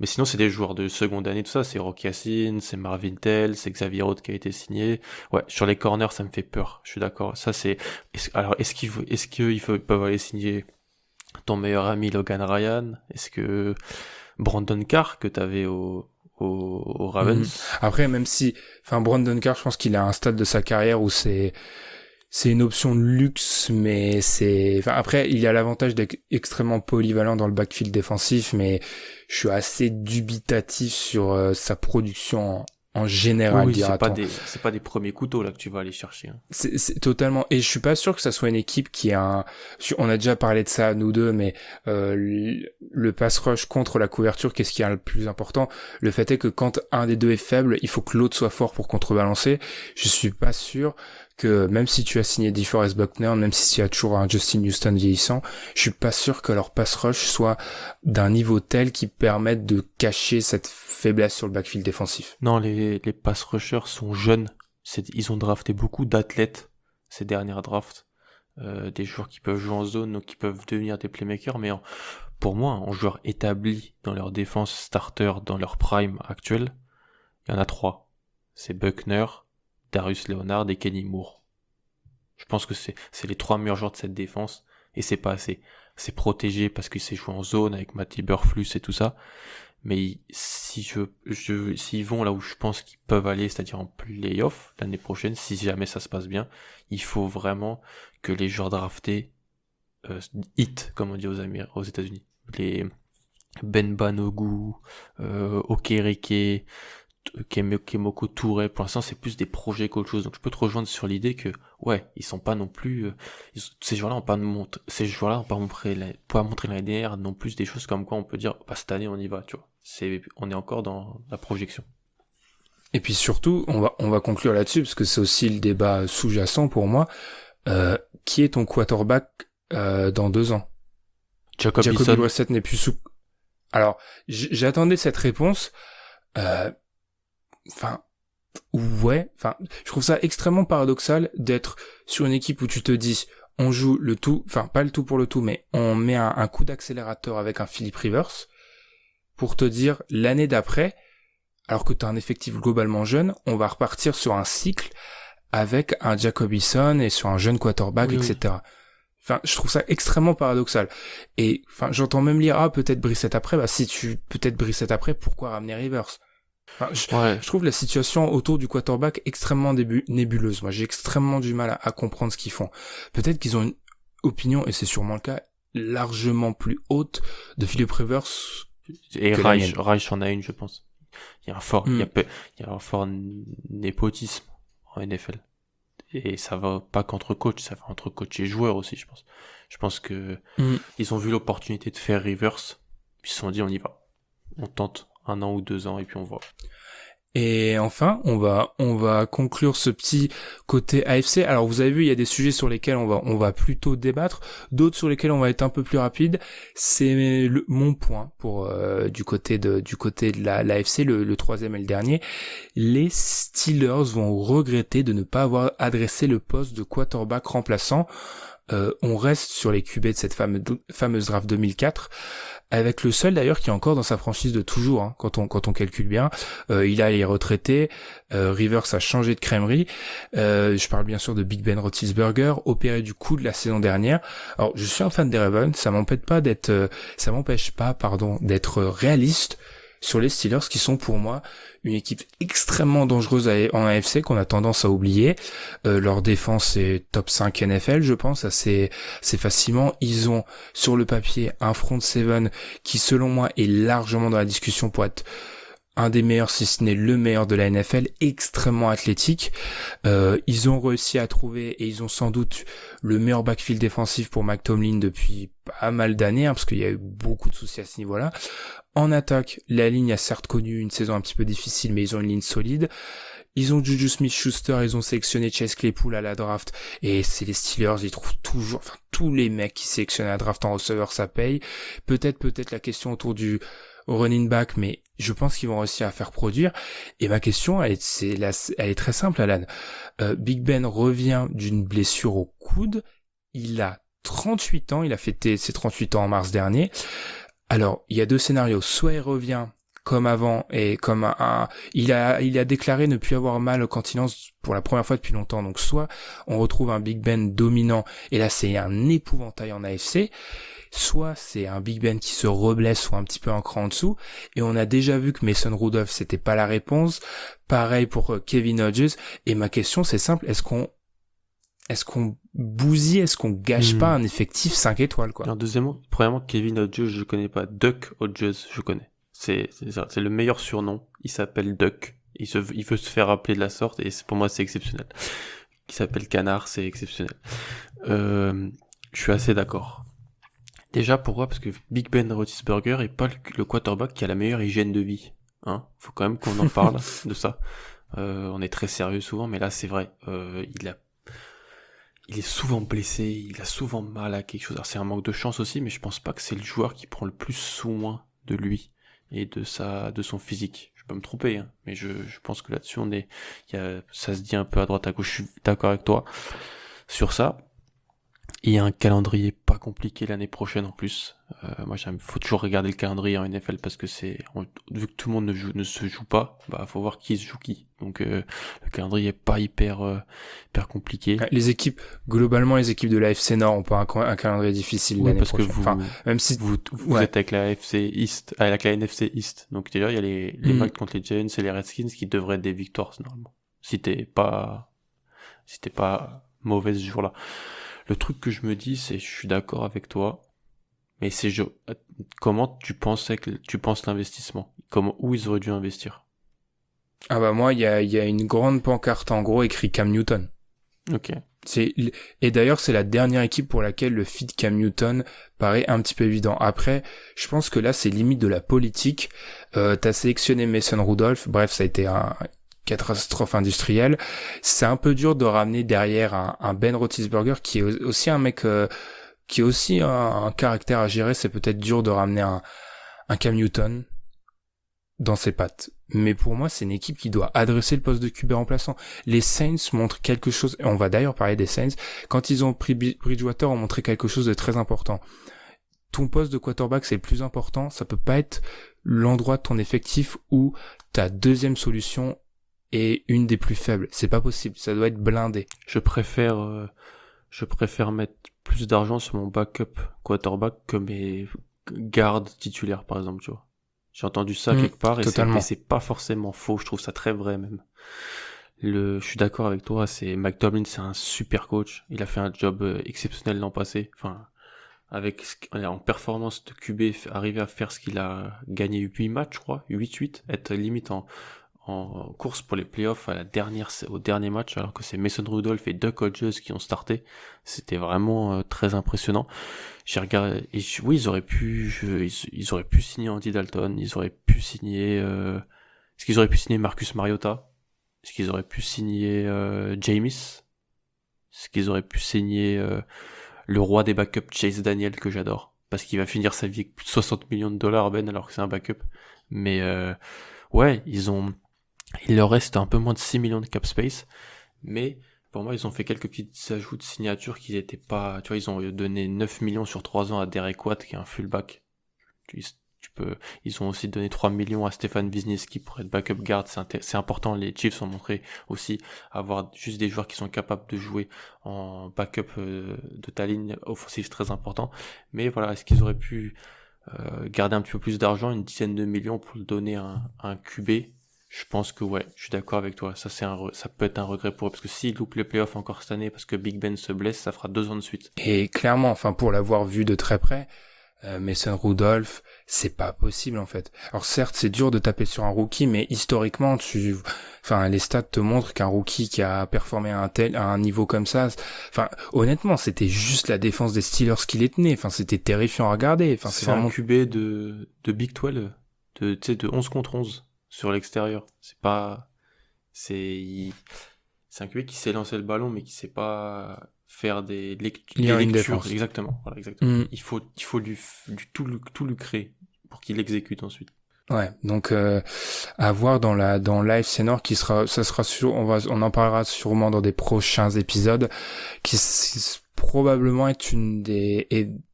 Speaker 2: Mais sinon, c'est des joueurs de seconde année, tout ça. C'est Rock Yacine, c'est Marvin Tell, c'est Xavier Rode qui a été signé. Ouais, sur les corners, ça me fait peur. Je suis d'accord. Ça, c'est. Est-ce... Alors, est-ce qu'il faut... est-ce qu'ils faut... peuvent aller signer ton meilleur ami Logan Ryan? Est-ce que Brandon Carr que t'avais au au, au Ravens?
Speaker 1: Mmh. Après, même si, enfin, Brandon Carr, je pense qu'il a un stade de sa carrière où c'est c'est une option de luxe, mais c'est... Enfin, après, il y a l'avantage d'être extrêmement polyvalent dans le backfield défensif, mais je suis assez dubitatif sur euh, sa production en, en général,
Speaker 2: Oui, oui, c'est pas
Speaker 1: dira-t-on.
Speaker 2: des, c'est pas des premiers couteaux là que tu vas aller chercher. Hein.
Speaker 1: C'est, c'est totalement... Et je suis pas sûr que ça soit une équipe qui a un... On a déjà parlé de ça, nous deux, mais euh, le pass rush contre la couverture, qu'est-ce qui est le plus important? Le fait est que quand un des deux est faible, il faut que l'autre soit fort pour contrebalancer. Je suis pas sûr que même si tu as signé DeForest Buckner, même si tu as toujours un Justin Houston vieillissant, je suis pas sûr que leur pass rush soit d'un niveau tel qui permette de cacher cette faiblesse sur le backfield défensif.
Speaker 2: Non, les, les pass rushers sont jeunes. C'est, ils ont drafté beaucoup d'athlètes ces dernières drafts. Euh, des joueurs qui peuvent jouer en zone, donc qui peuvent devenir des playmakers, mais en, pour moi, en joueurs établis dans leur défense starter, dans leur prime actuel, il y en a trois. C'est Buckner, Darius Leonard et Kenny Moore. Je pense que c'est, c'est les trois meilleurs joueurs de cette défense, et c'est pas assez. C'est protégé parce qu'il s'est joué en zone avec Matt Eberflus et tout ça. Mais si je, je, s'ils vont là où je pense qu'ils peuvent aller, c'est-à-dire en playoff l'année prochaine, si jamais ça se passe bien, il faut vraiment que les joueurs draftés euh, hit, comme on dit aux, Amér- aux États-Unis. Les Ben Banogu, euh, Okereke, Kemoko Touré, pour l'instant c'est plus des projets qu'autre chose. Donc je peux te rejoindre sur l'idée que ouais, ils sont pas non plus euh, ils, ces joueurs-là ont pas montré, ces joueurs-là ont pas montré la, pas montré l'année dernière non plus des choses comme quoi on peut dire bah cette année on y va, tu vois. C'est on est encore dans la projection.
Speaker 1: Et puis surtout, on va on va conclure là-dessus parce que c'est aussi le débat sous-jacent pour moi. Euh, qui est ton quarterback euh, dans deux ans?
Speaker 2: Jacob
Speaker 1: Jacoby Brissett n'est plus sous. Alors, j- j'attendais cette réponse. Euh, Enfin, ouais. Enfin, je trouve ça extrêmement paradoxal d'être sur une équipe où tu te dis, on joue le tout, enfin pas le tout pour le tout, mais on met un, un coup d'accélérateur avec un Philip Rivers pour te dire l'année d'après, alors que tu as un effectif globalement jeune, on va repartir sur un cycle avec un Jacob Eason et sur un jeune quarterback,
Speaker 2: oui,
Speaker 1: et cetera. Oui. Enfin, je trouve ça extrêmement paradoxal. Et enfin, j'entends même lire, ah, peut-être Brissett après. Bah, si tu peut-être Brissett après, pourquoi ramener Rivers? Enfin, je, ouais. je trouve la situation autour du quarterback extrêmement débu- nébuleuse. Moi, j'ai extrêmement du mal à, à comprendre ce qu'ils font. Peut-être qu'ils ont une opinion, et c'est sûrement le cas, largement plus haute de Philip Rivers.
Speaker 2: Et Reich, Reich en a une, je pense. Il y a un fort, mm. il y a peu, il y a un fort népotisme en N F L. Et ça va pas qu'entre coach, ça va entre coach et joueur aussi, je pense. Je pense que mm. ils ont vu l'opportunité de faire Rivers, puis ils se sont dit on y va. On tente un an ou deux ans et puis on voit.
Speaker 1: Et enfin, on va on va conclure ce petit côté A F C. Alors vous avez vu, il y a des sujets sur lesquels on va on va plutôt débattre, d'autres sur lesquels on va être un peu plus rapide. C'est le, mon point pour euh, du côté de du côté de la l'A F C, le, le troisième et le dernier. Les Steelers vont regretter de ne pas avoir adressé le poste de quarterback remplaçant. Euh, on reste sur les Q B de cette fameuse fameuse draft deux mille quatre. Avec le seul d'ailleurs qui est encore dans sa franchise de toujours, hein, quand on quand on calcule bien. Euh, il a les retraités, euh, Rivers a changé de crèmerie. Euh, je parle bien sûr de Big Ben Roethlisberger, opéré du coude la saison dernière. Alors je suis un fan des Ravens, ça m'empêche pas d'être, euh, ça m'empêche pas, pardon, d'être réaliste sur les Steelers qui sont pour moi une équipe extrêmement dangereuse en A F C qu'on a tendance à oublier. Euh, leur défense est top cinq N F L, je pense, assez, assez facilement. Ils ont sur le papier un front seven qui selon moi est largement dans la discussion pour être un des meilleurs, si ce n'est le meilleur de la N F L, extrêmement athlétique. Euh, ils ont réussi à trouver, et ils ont sans doute le meilleur backfield défensif pour Mike Tomlin depuis pas mal d'années, hein, parce qu'il y a eu beaucoup de soucis à ce niveau-là. En attaque, la ligne a certes connu une saison un petit peu difficile, mais ils ont une ligne solide. Ils ont Juju Smith-Schuster, ils ont sélectionné Chase Claypool à la draft, et c'est les Steelers, ils trouvent toujours, enfin, tous les mecs qui sélectionnent à la draft en receveur, ça paye. Peut-être, peut-être la question autour du running back, mais je pense qu'ils vont réussir à faire produire. Et ma question, elle est, c'est la, elle est très simple, Alan. Euh, Big Ben revient d'une blessure au coude. Il a trente-huit ans, il a fêté ses trente-huit ans en mars dernier. Alors, il y a deux scénarios. Soit il revient comme avant et comme un, un il a il a déclaré ne plus avoir mal quand il lance pour la première fois depuis longtemps. Donc soit on retrouve un Big Ben dominant et là c'est un épouvantail en A F C, soit c'est un Big Ben qui se reblesse ou un petit peu un cran en dessous, et on a déjà vu que Mason Rudolph c'était pas la réponse. Pareil pour Kevin Hodges, et ma question c'est simple, est-ce qu'on est-ce qu'on bousille, est-ce qu'on gâche mmh. pas un effectif cinq étoiles quoi.
Speaker 2: Alors deuxièmement, premièrement Kevin Hodges je connais pas, Duck Hodges je connais. C'est, c'est, c'est le meilleur surnom. Il s'appelle Duck. Il, se, il veut se faire appeler de la sorte et pour moi c'est exceptionnel. Il s'appelle Canard, c'est exceptionnel. Euh, je suis assez d'accord. Déjà pourquoi ? Parce que Big Ben Roethlisberger est pas le, le quarterback qui a la meilleure hygiène de vie. Hein ? Faut quand même qu'on en parle de ça. Euh, on est très sérieux souvent, mais là c'est vrai. Euh, il a, il est souvent blessé, il a souvent mal à quelque chose. Alors c'est un manque de chance aussi, mais je pense pas que c'est le joueur qui prend le plus soin de lui et de sa, de son physique. Je peux me tromper, hein, mais je, je pense que là-dessus on est, il y a, ça se dit un peu à droite à gauche. Je suis d'accord avec toi sur ça. Il y a un calendrier pas compliqué l'année prochaine en plus. Euh, moi, j'aime, faut toujours regarder le calendrier en N F L parce que c'est, on, vu que tout le monde ne, joue, ne se joue pas, bah faut voir qui se joue qui. Donc euh, le calendrier est pas hyper, euh, hyper compliqué.
Speaker 1: Les équipes, globalement, les équipes de la F C Nord ont pas un, un calendrier difficile
Speaker 2: oui,
Speaker 1: l'année
Speaker 2: parce
Speaker 1: prochaine.
Speaker 2: Que vous,
Speaker 1: enfin, même si
Speaker 2: vous, vous ouais. êtes avec la F C East, avec la N F C East. Donc déjà, il y a les, les mm. matchs contre les Giants et les Redskins qui devraient être des victoires normalement. Si t'es pas, si t'es pas mauvais ce jour-là. Le truc que je me dis, c'est, je suis d'accord avec toi, mais c'est, je, comment tu pensais que, tu penses l'investissement? Comment, où ils auraient dû investir?
Speaker 1: Ah bah moi, il y a, il y a une grande pancarte en gros écrit Cam Newton.
Speaker 2: Ok.
Speaker 1: C'est, et d'ailleurs, c'est la dernière équipe pour laquelle le fit Cam Newton paraît un petit peu évident. Après, je pense que là, c'est limite de la politique. Euh, t'as sélectionné Mason Rudolph. Bref, ça a été un, catastrophe industrielle. C'est un peu dur de ramener derrière un, un Ben Roethlisberger qui est aussi un mec euh, qui est aussi un, un caractère à gérer. C'est peut-être dur de ramener un, un Cam Newton dans ses pattes. Mais pour moi, c'est une équipe qui doit adresser le poste de Q B remplaçant. Les Saints montrent quelque chose, et on va d'ailleurs parler des Saints, quand ils ont pris Bridgewater, ont montré quelque chose de très important. Ton poste de quarterback, c'est le plus important. Ça peut pas être l'endroit de ton effectif où ta deuxième solution et une des plus faibles. C'est pas possible. Ça doit être blindé.
Speaker 2: Je préfère, euh, je préfère mettre plus d'argent sur mon backup quarterback que mes gardes titulaires, par exemple, tu vois. J'ai entendu ça mmh, quelque part et c'est, et c'est pas forcément faux. Je trouve ça très vrai, même. Le, je suis d'accord avec toi. C'est, McDermott, c'est un super coach. Il a fait un job euh, exceptionnel l'an passé. Enfin, avec, en performance de Q B, arriver à faire ce qu'il a gagné huit matchs, je crois. huit huit. Être limite en, en course pour les playoffs à la dernière, au dernier match, alors que c'est Mason Rudolph et Duck Hodges qui ont starté. C'était vraiment euh, très impressionnant. J'ai regardé, et je, oui, ils auraient pu, je, ils, ils auraient pu signer Andy Dalton, ils auraient pu signer, euh, est-ce qu'ils auraient pu signer Marcus Mariota? Est-ce qu'ils auraient pu signer euh, Jameis? Est-ce qu'ils auraient pu signer euh, le roi des backups, Chase Daniel, que j'adore, parce qu'il va finir sa vie avec plus de soixante millions de dollars, Ben, alors que c'est un backup. Mais euh, ouais, ils ont, il leur reste un peu moins de six millions de cap space, mais pour moi, ils ont fait quelques petits ajouts de signature qui n'étaient pas, tu vois, ils ont donné neuf millions sur trois ans à Derek Watt, qui est un fullback. Tu, tu peux, ils ont aussi donné trois millions à Stefan Wisniewski pour être backup guard. C'est, inté- c'est important. Les Chiefs ont montré aussi avoir juste des joueurs qui sont capables de jouer en backup euh, de ta ligne offensive, très important. Mais voilà, est-ce qu'ils auraient pu euh, garder un petit peu plus d'argent, une dizaine de millions pour le donner à un, à un Q B? Je pense que ouais, je suis d'accord avec toi. Ça c'est un, re... ça peut être un regret pour eux parce que s'ils loupent les playoffs encore cette année parce que Big Ben se blesse, ça fera deux ans de suite.
Speaker 1: Et clairement, enfin pour l'avoir vu de très près, euh, Mason Rudolph, c'est pas possible en fait. Alors certes, c'est dur de taper sur un rookie, mais historiquement, tu, enfin les stats te montrent qu'un rookie qui a performé à un tel, à un niveau comme ça, enfin honnêtement, c'était juste la défense des Steelers qui les tenait. Enfin c'était terrifiant à regarder. Enfin
Speaker 2: c'est,
Speaker 1: c'est vraiment
Speaker 2: un Q B de de Big douze, de tu sais de onze contre onze. Sur l'extérieur, c'est pas, c'est, il... c'est un Q B qui sait lancer le ballon, mais qui sait pas faire des, lect... des lectures. Exactement, voilà, exactement. Mm. Il faut, il faut du, du tout, lui, tout lui créer pour qu'il l'exécute ensuite.
Speaker 1: Ouais, donc euh, à voir dans la dans l'A F C Nord qui sera, ça sera sûr, on va, on en parlera sûrement dans des prochains épisodes, qui s- probablement est une des est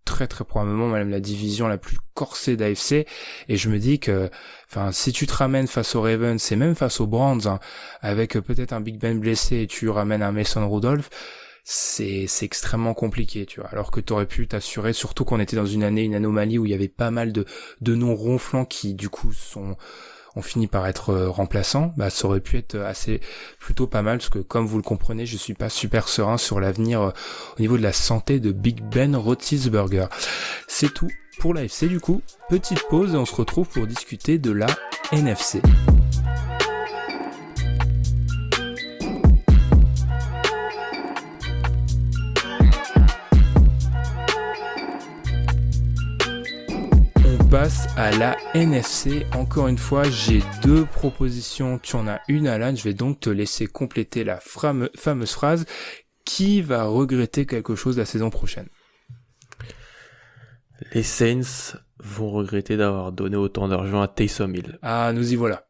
Speaker 1: très très probablement même la division la plus corsée d'A F C, et je me dis que, enfin, si tu te ramènes face aux Ravens et même face aux Browns, hein, avec peut-être un Big Ben blessé et tu ramènes un Mason Rudolph, c'est c'est extrêmement compliqué, tu vois. Alors que t'aurais pu t'assurer, surtout qu'on était dans une année, une anomalie où il y avait pas mal de de noms ronflants qui du coup sont ont fini par être remplaçants, bah ça aurait pu être assez plutôt pas mal, parce que comme vous le comprenez, je suis pas super serein sur l'avenir euh, au niveau de la santé de Big Ben Roethlisberger. C'est tout pour l'A F C du coup. Petite pause et on se retrouve pour discuter de la N F C. Passe à la N F C. Encore une fois, j'ai deux propositions. Tu en as une, Alan. Je vais donc te laisser compléter la frame, fameuse phrase. Qui va regretter quelque chose la saison prochaine?
Speaker 2: Les Saints vont regretter d'avoir donné autant d'argent à Taysom Hill.
Speaker 1: Ah, nous y voilà.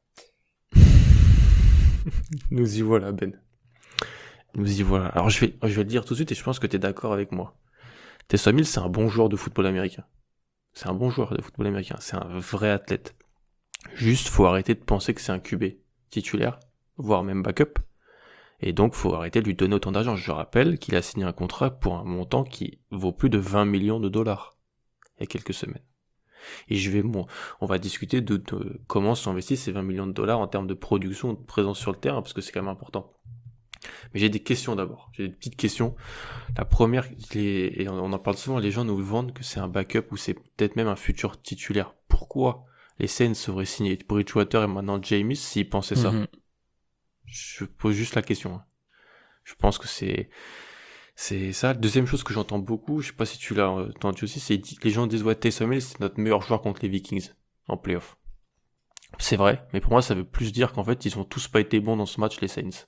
Speaker 2: Nous y voilà, Ben. Nous y voilà. Alors, je vais, je vais le dire tout de suite et je pense que tu es d'accord avec moi. Taysom Hill, c'est un bon joueur de football américain. C'est un bon joueur de football américain, c'est un vrai athlète. Juste, faut arrêter de penser que c'est un Q B titulaire, voire même backup. Et donc, faut arrêter de lui donner autant d'argent. Je rappelle qu'il a signé un contrat pour un montant qui vaut plus de vingt millions de dollars il y a quelques semaines. Et je vais, bon, on va discuter de, de comment sont investis ces vingt millions de dollars en termes de production, de présence sur le terrain, parce que c'est quand même important. Mais j'ai des questions d'abord, j'ai des petites questions. La première, les, et on en parle souvent, les gens nous vendent que c'est un backup ou c'est peut-être même un futur titulaire. Pourquoi les Saints auraient signé Bridgewater et maintenant Jameis s'ils pensaient ça? Mm-hmm. Je pose juste la question. Je pense que c'est c'est ça. Deuxième chose que j'entends beaucoup, je sais pas si tu l'as entendu aussi, c'est les gens disent ouais, Taysom Hill c'est notre meilleur joueur contre les Vikings en playoff. C'est vrai, mais pour moi ça veut plus dire qu'en fait ils ont tous pas été bons dans ce match, les Saints.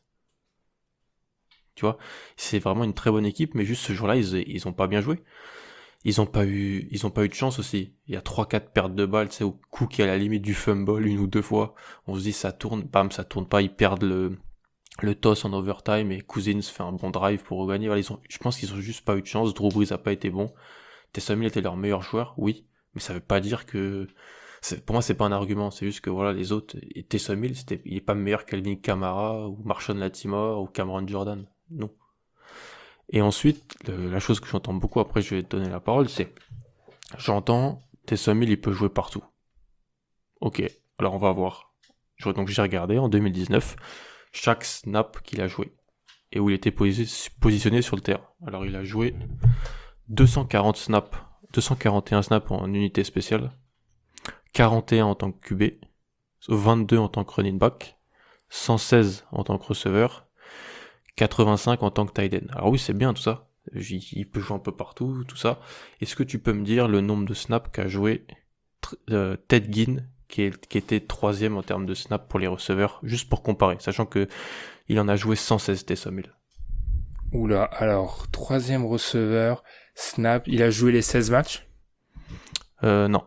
Speaker 2: Tu vois, c'est vraiment une très bonne équipe, mais juste ce jour-là, ils, ils ont pas bien joué. Ils ont pas eu, ils ont pas eu de chance aussi. Il y a trois quatre pertes de balles, tu sais, au coup qui est à la limite du fumble une ou deux fois. On se dit ça tourne, bam, ça tourne pas, ils perdent le, le toss en overtime et Cousins fait un bon drive pour regagner. Voilà, ils ont, je pense qu'ils ont juste pas eu de chance. Drew Brees a pas été bon. Taysom Hill était leur meilleur joueur, oui, mais ça veut pas dire que, c'est, pour moi c'est pas un argument, c'est juste que voilà, les autres, et Taysom Hill, c'était, il est pas meilleur qu'Alvin Kamara ou Marshawn Lattimore ou Cameron Jordan. Non. Et ensuite, le, la chose que j'entends beaucoup, après je vais te donner la parole, c'est j'entends Taysom Hill, il peut jouer partout. Ok, alors on va voir. Je, donc j'ai regardé en deux mille dix-neuf chaque snap qu'il a joué et où il était posi- positionné sur le terrain. Alors il a joué deux cent quarante snaps, deux cent quarante et un snaps en unité spéciale, quarante et un en tant que Q B, vingt-deux en tant que running back, cent seize en tant que receveur, quatre-vingt-cinq en tant que tight end. Alors oui, c'est bien tout ça. Il peut jouer un peu partout, tout ça. Est-ce que tu peux me dire le nombre de snaps qu'a joué euh, Ted Ginn, qui, est, qui était troisième en termes de snaps pour les receveurs, juste pour comparer, sachant que il en a joué cent seize, Taysom Hill.
Speaker 1: Oula, alors, troisième receveur, snap, il a joué les seize matchs?
Speaker 2: Euh, non.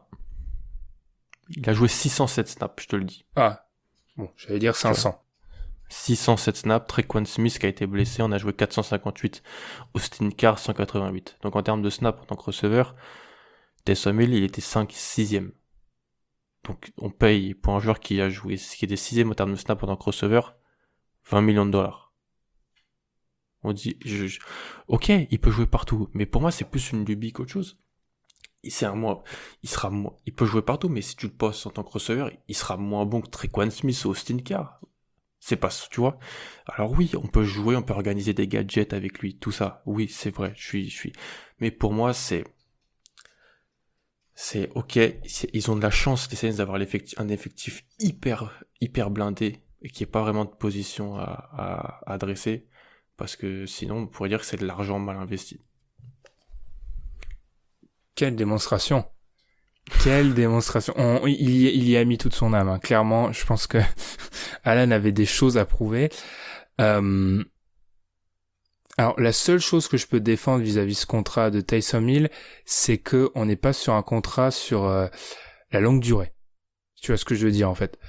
Speaker 2: Il a joué six cent sept snaps, je te le dis.
Speaker 1: Ah, bon, j'allais dire cinq cents.
Speaker 2: six cent sept snaps, Tre'Quan Smith qui a été blessé, on a joué quatre cent cinquante-huit, Austin Carr cent quatre-vingt-huit. Donc en termes de snaps en tant que receveur, Taysom Hill il était cinq sixième. Donc on paye pour un joueur qui a joué, qui était sixième en termes de snaps en tant que receveur, vingt millions de dollars. On dit, je, je, ok, il peut jouer partout, mais pour moi c'est plus une lubie qu'autre chose. C'est un moins, il sera moins, il peut jouer partout, mais si tu le postes en tant que receveur, il sera moins bon que Tre'Quan Smith ou Austin Carr. C'est pas, tu vois. Alors oui, on peut jouer, on peut organiser des gadgets avec lui, tout ça. Oui, c'est vrai, je suis, je suis. Mais pour moi, c'est, c'est ok. C'est, ils ont de la chance, les Saints, d'avoir l'effectif, un effectif hyper, hyper blindé et qui est pas vraiment de position à, à, à adresser, parce que sinon, on pourrait dire que c'est de l'argent mal investi.
Speaker 1: Quelle démonstration! Quelle démonstration! On, il, y, il y a mis toute son âme. Hein. Clairement, je pense que Alan avait des choses à prouver. Euh... Alors, la seule chose que je peux défendre vis-à-vis ce contrat de Taysom Hill, c'est que on n'est pas sur un contrat sur euh, la longue durée. Tu vois ce que je veux dire, en fait.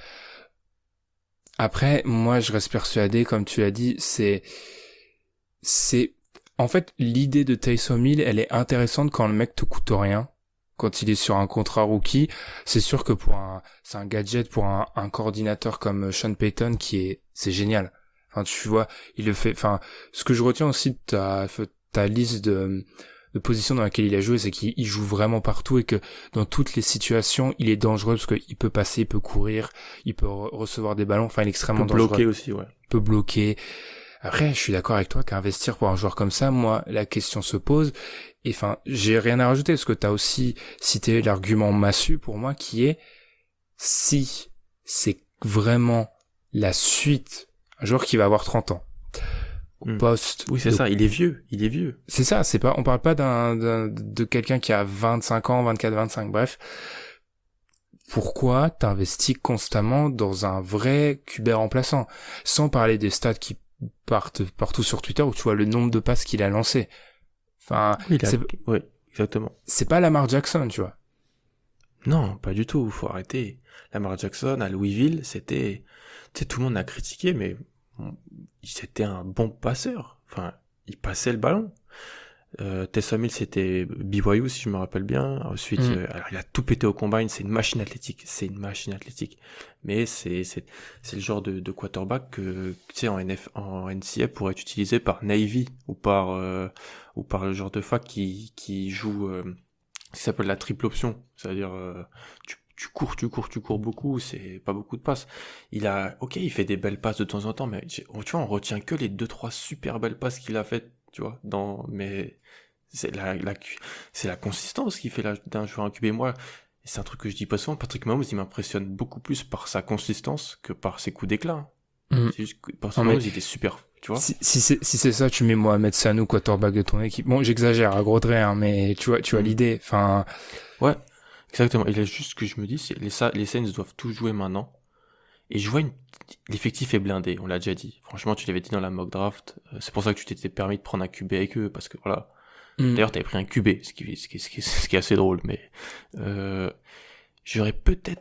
Speaker 1: Après, moi, je reste persuadé, comme tu l'as dit, c'est, c'est, En fait, l'idée de Taysom Hill, elle est intéressante quand le mec te coûte rien. Quand il est sur un contrat rookie, c'est sûr que pour un, c'est un gadget pour un, un coordinateur comme Sean Payton qui est, c'est génial. Enfin, tu vois, il le fait, enfin, ce que je retiens aussi de ta, ta liste de, de positions dans laquelle il a joué, c'est qu'il il joue vraiment partout et que dans toutes les situations, il est dangereux parce qu'il peut passer, il peut courir, il peut re- recevoir des ballons, enfin, il est extrêmement
Speaker 2: Il peut
Speaker 1: dangereux.
Speaker 2: bloquer aussi, ouais.
Speaker 1: Il peut bloquer. Après, je suis d'accord avec toi qu'investir pour un joueur comme ça, moi, la question se pose. Et enfin, j'ai rien à rajouter parce que t'as aussi cité l'argument massu pour moi qui est si c'est vraiment la suite, un joueur qui va avoir trente ans, au
Speaker 2: Hmm.
Speaker 1: poste.
Speaker 2: Oui, c'est
Speaker 1: de-
Speaker 2: ça, il est vieux, il est vieux.
Speaker 1: C'est ça, c'est pas, on parle pas d'un, d'un, de quelqu'un qui a vingt-cinq ans, vingt-quatre, vingt-cinq, bref. Pourquoi t'investis constamment dans un vrai Q B remplaçant? Sans parler des stats qui partent partout sur Twitter où tu vois le nombre de passes qu'il a lancé. Enfin,
Speaker 2: Oui, il a...
Speaker 1: c'est,
Speaker 2: oui, exactement.
Speaker 1: c'est pas Lamar Jackson, tu vois.
Speaker 2: Non, pas du tout, faut arrêter. Lamar Jackson à Louisville, c'était, tu sais, tout le monde a critiqué, mais bon, c'était un bon passeur. Enfin, il passait le ballon. Euh, Taysom Hill, c'était B Y U, si je me rappelle bien. Ensuite,
Speaker 1: Mm.
Speaker 2: euh, alors il a tout pété au combine, c'est une machine athlétique, c'est une machine athlétique. Mais c'est, c'est, c'est le genre de, de quarterback que, tu sais, en N F, en N C A A pourrait être utilisé par Navy ou par, euh, ou par le genre de fac qui, qui joue, euh, ça s'appelle la triple option. C'est-à-dire, euh, tu, tu cours, tu cours, tu cours beaucoup, c'est pas beaucoup de passes. Il a, ok, il fait des belles passes de temps en temps, mais tu vois, on retient que les deux, trois super belles passes qu'il a faites, tu vois, dans, mais c'est la, la, c'est la consistance qui fait la, d'un joueur en Q B. Moi, c'est un truc que je dis pas souvent, Patrick Mahomes, il m'impressionne beaucoup plus par sa consistance que par ses coups d'éclat.
Speaker 1: Mm.
Speaker 2: C'est juste que Patrick
Speaker 1: Non, mais-
Speaker 2: Mahomes, il était super, tu vois.
Speaker 1: Si, si c'est, si c'est ça, tu mets Mohamed Sanou, quarterback de ton équipe. Bon, j'exagère à gros traits, hein, mais tu vois, tu vois
Speaker 2: Mm.
Speaker 1: l'idée. Enfin,
Speaker 2: Ouais, exactement. Et là, juste ce que je me dis, c'est les, Sa- les Saints doivent tous jouer maintenant. Et je vois une... l'effectif est blindé, on l'a déjà dit. Franchement, tu l'avais dit dans la mock draft. Euh, C'est pour ça que tu t'étais permis de prendre un Q B avec eux, parce que voilà.
Speaker 1: mm.
Speaker 2: D'ailleurs, t'avais pris un Q B, ce qui, ce qui, ce qui, ce qui est assez drôle, mais euh, j'aurais peut-être,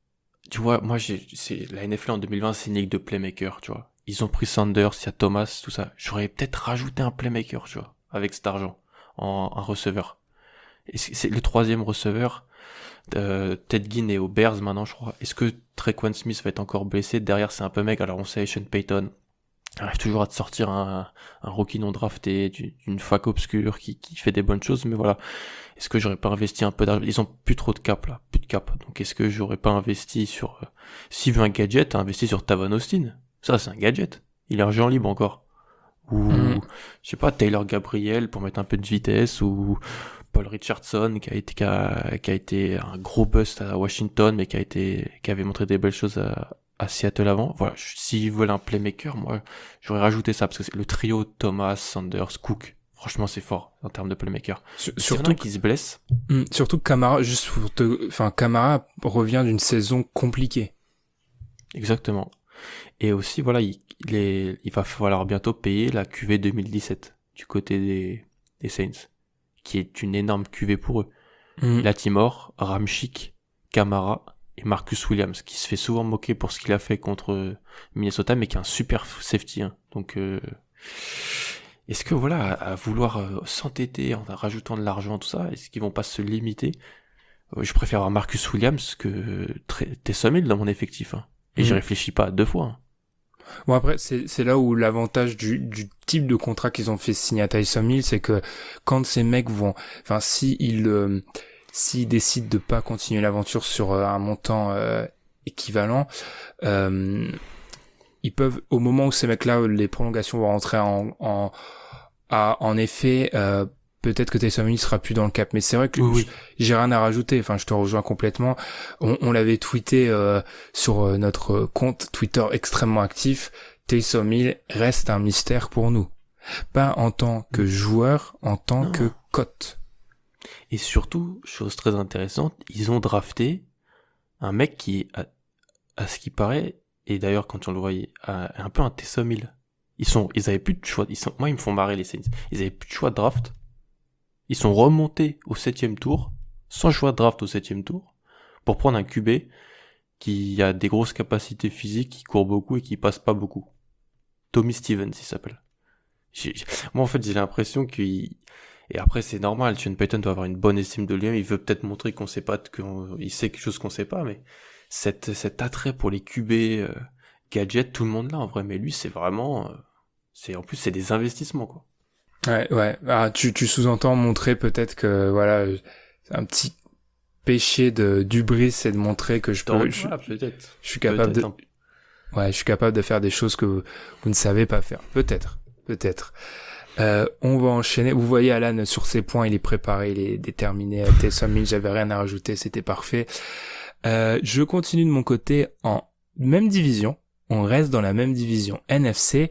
Speaker 2: tu vois, moi, j'ai, c'est la N F L en deux mille vingt, c'est une ligue de playmakers, tu vois. Ils ont pris Sanders, il y a Thomas, tout ça. J'aurais peut-être rajouté un playmaker, tu vois, avec cet argent, en un receveur. Et c'est c'est le troisième receveur. Euh, Ted Ginn est aux Bears maintenant, je crois. Est-ce que Tre'Quan Smith va être encore blessé? Derrière, c'est un peu mec. Alors, on sait, Sean Payton arrive toujours à te sortir un, un rookie non drafté du- d'une fac obscure qui, qui fait des bonnes choses, mais voilà. Est-ce que j'aurais pas investi un peu d'argent? Ils ont plus trop de cap, là. Plus de cap. Donc, est-ce que j'aurais pas investi sur, euh, s'il veut un gadget, investi sur Tavan Austin? Ça, c'est un gadget. Il est agent libre encore. Ou,
Speaker 1: Mm.
Speaker 2: je sais pas, Taylor Gabriel pour mettre un peu de vitesse, ou Paul Richardson qui a été, qui a, qui a été un gros bust à Washington, mais qui a été, qui avait montré des belles choses à, à Seattle avant. Voilà. je- S'ils veulent un playmaker, moi, j'aurais rajouté ça, parce que c'est le trio Thomas, Sanders, Cook. Franchement, c'est fort, en termes de playmaker.
Speaker 1: Sur-
Speaker 2: S'il y en a
Speaker 1: surtout
Speaker 2: un qui se blesse,
Speaker 1: Mm, surtout que Camara, juste pour te, enfin, Camara revient d'une saison compliquée.
Speaker 2: exactement. Et aussi, voilà, il, il, est, il va falloir bientôt payer la Q V deux mille dix-sept du côté des, des Saints, qui est une énorme Q V pour eux.
Speaker 1: Mm.
Speaker 2: Latimore, Ramchick, Camara et Marcus Williams, qui se fait souvent moquer pour ce qu'il a fait contre Minnesota, mais qui est un super safety. Hein. Donc, euh, est-ce que voilà, à, à vouloir euh, s'entêter en rajoutant de l'argent, tout ça, est-ce qu'ils vont pas se limiter? Euh, Je préfère avoir Marcus Williams que Trey- Taysom Hill dans mon effectif. Hein. Et
Speaker 1: Mm.
Speaker 2: j'y réfléchis pas deux fois. Hein.
Speaker 1: Bon après c'est c'est là où l'avantage du du type de contrat qu'ils ont fait signer à Taysom Hill, c'est que quand ces mecs vont, enfin si ils euh, s'ils décident de pas continuer l'aventure sur euh, un montant euh, équivalent, euh, ils peuvent au moment où ces mecs-là les prolongations vont rentrer en en à, en effet euh, peut-être que Taysom Hill sera plus dans le cap, mais c'est vrai que
Speaker 2: Oui, oui.
Speaker 1: j'ai rien à rajouter. Enfin, je te rejoins complètement. On, on l'avait tweeté euh, sur euh, notre compte Twitter extrêmement actif. Taysom Hill reste un mystère pour nous, pas en tant que joueur, en tant
Speaker 2: Non.
Speaker 1: que cote.
Speaker 2: Et surtout, chose très intéressante, ils ont drafté un mec qui, à, à ce qui paraît, et d'ailleurs quand on le voyait, a un peu un Taysom Hill. Ils sont, ils avaient plus de choix. Ils sont, moi, ils me font marrer les Saints. Ils avaient plus de choix de draft. Ils sont remontés au septième tour, sans choix de draft au septième tour, pour prendre un Q B qui a des grosses capacités physiques, qui court beaucoup et qui passe pas beaucoup. Tommy Stevens, il s'appelle. j'ai... moi en fait j'ai l'impression qu'il et après c'est normal, Sean Payton doit avoir une bonne estime de lui-même, il veut peut-être montrer qu'on sait pas qu'il sait quelque chose qu'on sait pas, mais cette cet attrait pour les Q B euh, gadgets, tout le monde là en vrai, mais lui c'est vraiment euh, c'est en plus c'est des investissements quoi.
Speaker 1: Ouais, ouais. Ah, tu, tu sous-entends montrer peut-être que, voilà, c'est un petit péché de, d'hubris, c'est de montrer que je peux,
Speaker 2: Dans,
Speaker 1: je,
Speaker 2: voilà, peut-être.
Speaker 1: je suis capable
Speaker 2: peut-être
Speaker 1: de,
Speaker 2: un...
Speaker 1: ouais, je suis capable de faire des choses que vous, vous ne savez pas faire. Peut-être, peut-être. Euh, on va enchaîner. Vous voyez Alan sur ses points, il est préparé, il est déterminé. Taysom Hill, j'avais rien à rajouter, c'était parfait. Euh, je continue de mon côté en même division. On reste dans la même division N F C.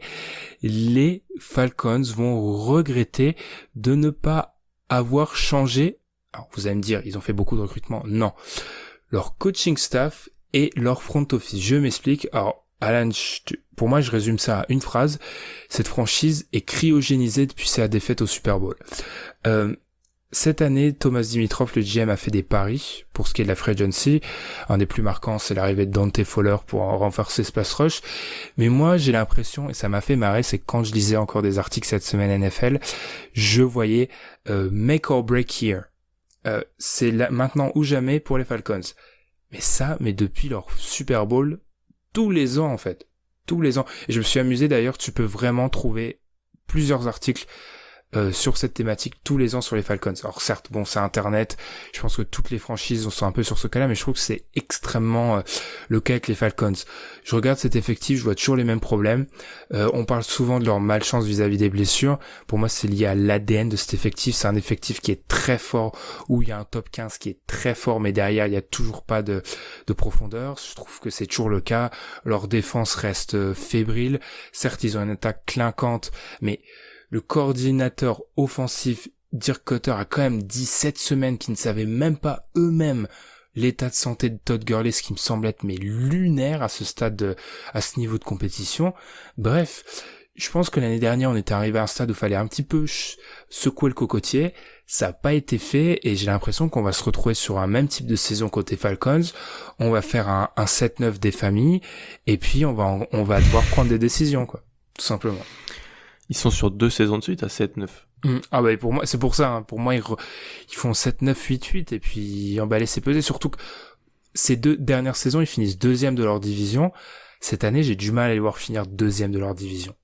Speaker 1: Les Falcons vont regretter de ne pas avoir changé. Alors vous allez me dire, ils ont fait beaucoup de recrutement. Non. Leur coaching staff et leur front office. Je m'explique. Alors, Alan, je, pour moi, je résume ça à une phrase. Cette franchise est cryogénisée depuis sa défaite au Super Bowl. Euh, Cette année, Thomas Dimitrov, le G M, a fait des paris pour ce qui est de la free agency. Un des plus marquants, c'est l'arrivée de Dante Fowler pour renforcer ce pass rush. Mais moi, j'ai l'impression, et ça m'a fait marrer, c'est que quand je lisais encore des articles cette semaine N F L, je voyais euh, make or break here. Euh, c'est là, maintenant ou jamais pour les Falcons. Mais ça, mais depuis leur Super Bowl, tous les ans en fait. Tous les ans. Et je me suis amusé d'ailleurs, tu peux vraiment trouver plusieurs articles Euh, sur cette thématique tous les ans sur les Falcons. Alors certes, bon, c'est Internet, je pense que toutes les franchises sont un peu sur ce cas-là, mais je trouve que c'est extrêmement euh, le cas avec les Falcons. Je regarde cet effectif, je vois toujours les mêmes problèmes. Euh, on parle souvent de leur malchance vis-à-vis des blessures. Pour moi, c'est lié à l'A D N de cet effectif. C'est un effectif qui est très fort, où il y a un top quinze qui est très fort, mais derrière, il n'y a toujours pas de, de profondeur. Je trouve que c'est toujours le cas. Leur défense reste euh, fébrile. Certes, ils ont une attaque clinquante, mais le coordinateur offensif Dirk Koetter a quand même dit cette semaine qu'ils ne savaient même pas eux-mêmes l'état de santé de Todd Gurley, ce qui me semble être mais lunaire à ce stade, de, à ce niveau de compétition. Bref, je pense que l'année dernière on était arrivé à un stade où il fallait un petit peu secouer le cocotier. Ça n'a pas été fait et j'ai l'impression qu'on va se retrouver sur un même type de saison côté Falcons. On va faire un, un sept neuf des familles et puis on va, on va devoir prendre des décisions, quoi, tout simplement.
Speaker 2: Ils sont sur deux saisons de suite à sept neuf.
Speaker 1: Mmh. Ah bah pour moi, c'est pour ça, hein. Pour moi, ils, re... ils font sept neuf, huit huit, et puis emballer c'est pesé. Surtout que ces deux dernières saisons, ils finissent deuxième de leur division. Cette année, j'ai du mal à les voir finir deuxième de leur division.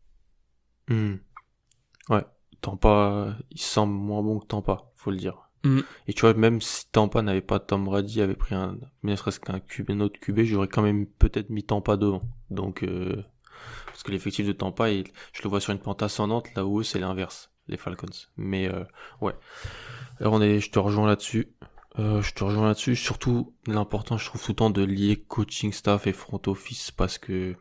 Speaker 2: Mmh. Ouais, Tampa, ils semblent moins bons que Tampa, faut le dire. Mmh. Et tu vois, même si Tampa n'avait pas Tom Brady, avait pris un, ne serait-ce qu'un Q B, un autre Q B, j'aurais quand même peut-être mis Tampa devant. Donc, euh... parce que l'effectif de Tampa, il, je le vois sur une pente ascendante, là où eux, c'est l'inverse, les Falcons. Mais euh, ouais, alors on est, je te rejoins là-dessus. Euh, je te rejoins là-dessus. Surtout, l'important, je trouve tout le temps de lier coaching staff et front office, parce que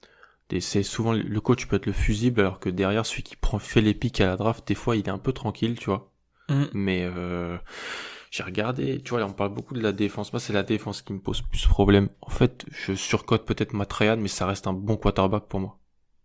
Speaker 2: c'est souvent le coach peut être le fusible, alors que derrière, celui qui prend fait les pics à la draft, des fois, il est un peu tranquille, tu vois. Mm. Mais euh, j'ai regardé, tu vois, là, on parle beaucoup de la défense. Moi, c'est la défense qui me pose plus problème. En fait, je surcote peut-être Matt Ryan, mais ça reste un bon quarterback pour moi.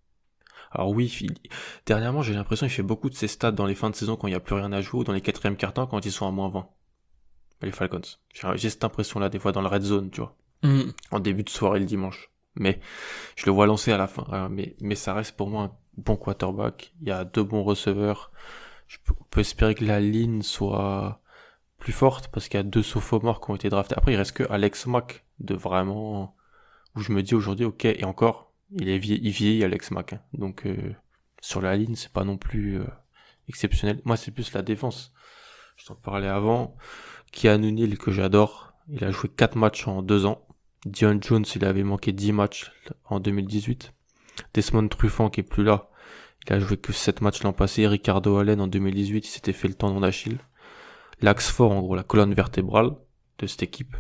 Speaker 2: Alors oui, il... dernièrement, j'ai l'impression qu'il fait beaucoup de ses stats dans les fins de saison quand il n'y a plus rien à jouer, ou dans les quatrièmes quart-temps quand ils sont à moins vingt. Les Falcons. J'ai cette impression-là, des fois, dans le red zone, tu vois. Mm. En début de soirée le dimanche. Mais je le vois lancer à la fin. Alors, mais, mais ça reste pour moi un bon quarterback. Il y a deux bons receveurs. Je peux, on peut espérer que la ligne soit plus forte, parce qu'il y a deux sophomores qui ont été draftés. Après, il reste que Alex Mack, de vraiment... où je me dis aujourd'hui, ok, et encore... Il est vieilli, il vieillit Alex Mack, hein. Donc euh, sur la ligne c'est pas non plus euh, exceptionnel. Moi c'est plus la défense. Je t'en parlais avant. Keanu Neal que j'adore, il a joué quatre matchs en deux ans. Dion Jones il avait manqué dix matchs en deux mille dix-huit. Desmond Trufant qui est plus là, il a joué que sept matchs l'an passé. Ricardo Allen en deux mille dix-huit il s'était fait le tendon d'Achille. L'axe fort en gros, la colonne vertébrale de cette équipe,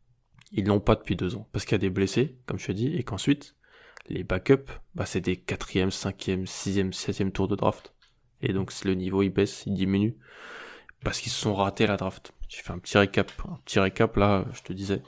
Speaker 2: ils l'ont pas depuis deux ans parce qu'il y a des blessés comme je te dis, et qu'ensuite les backups, bah c'est des quatrième, cinquième, sixième, septième tours de draft. Et donc le niveau il baisse, il diminue. Parce qu'ils se sont ratés à la draft. J'ai fait un petit récap. Un petit récap là, je te disais.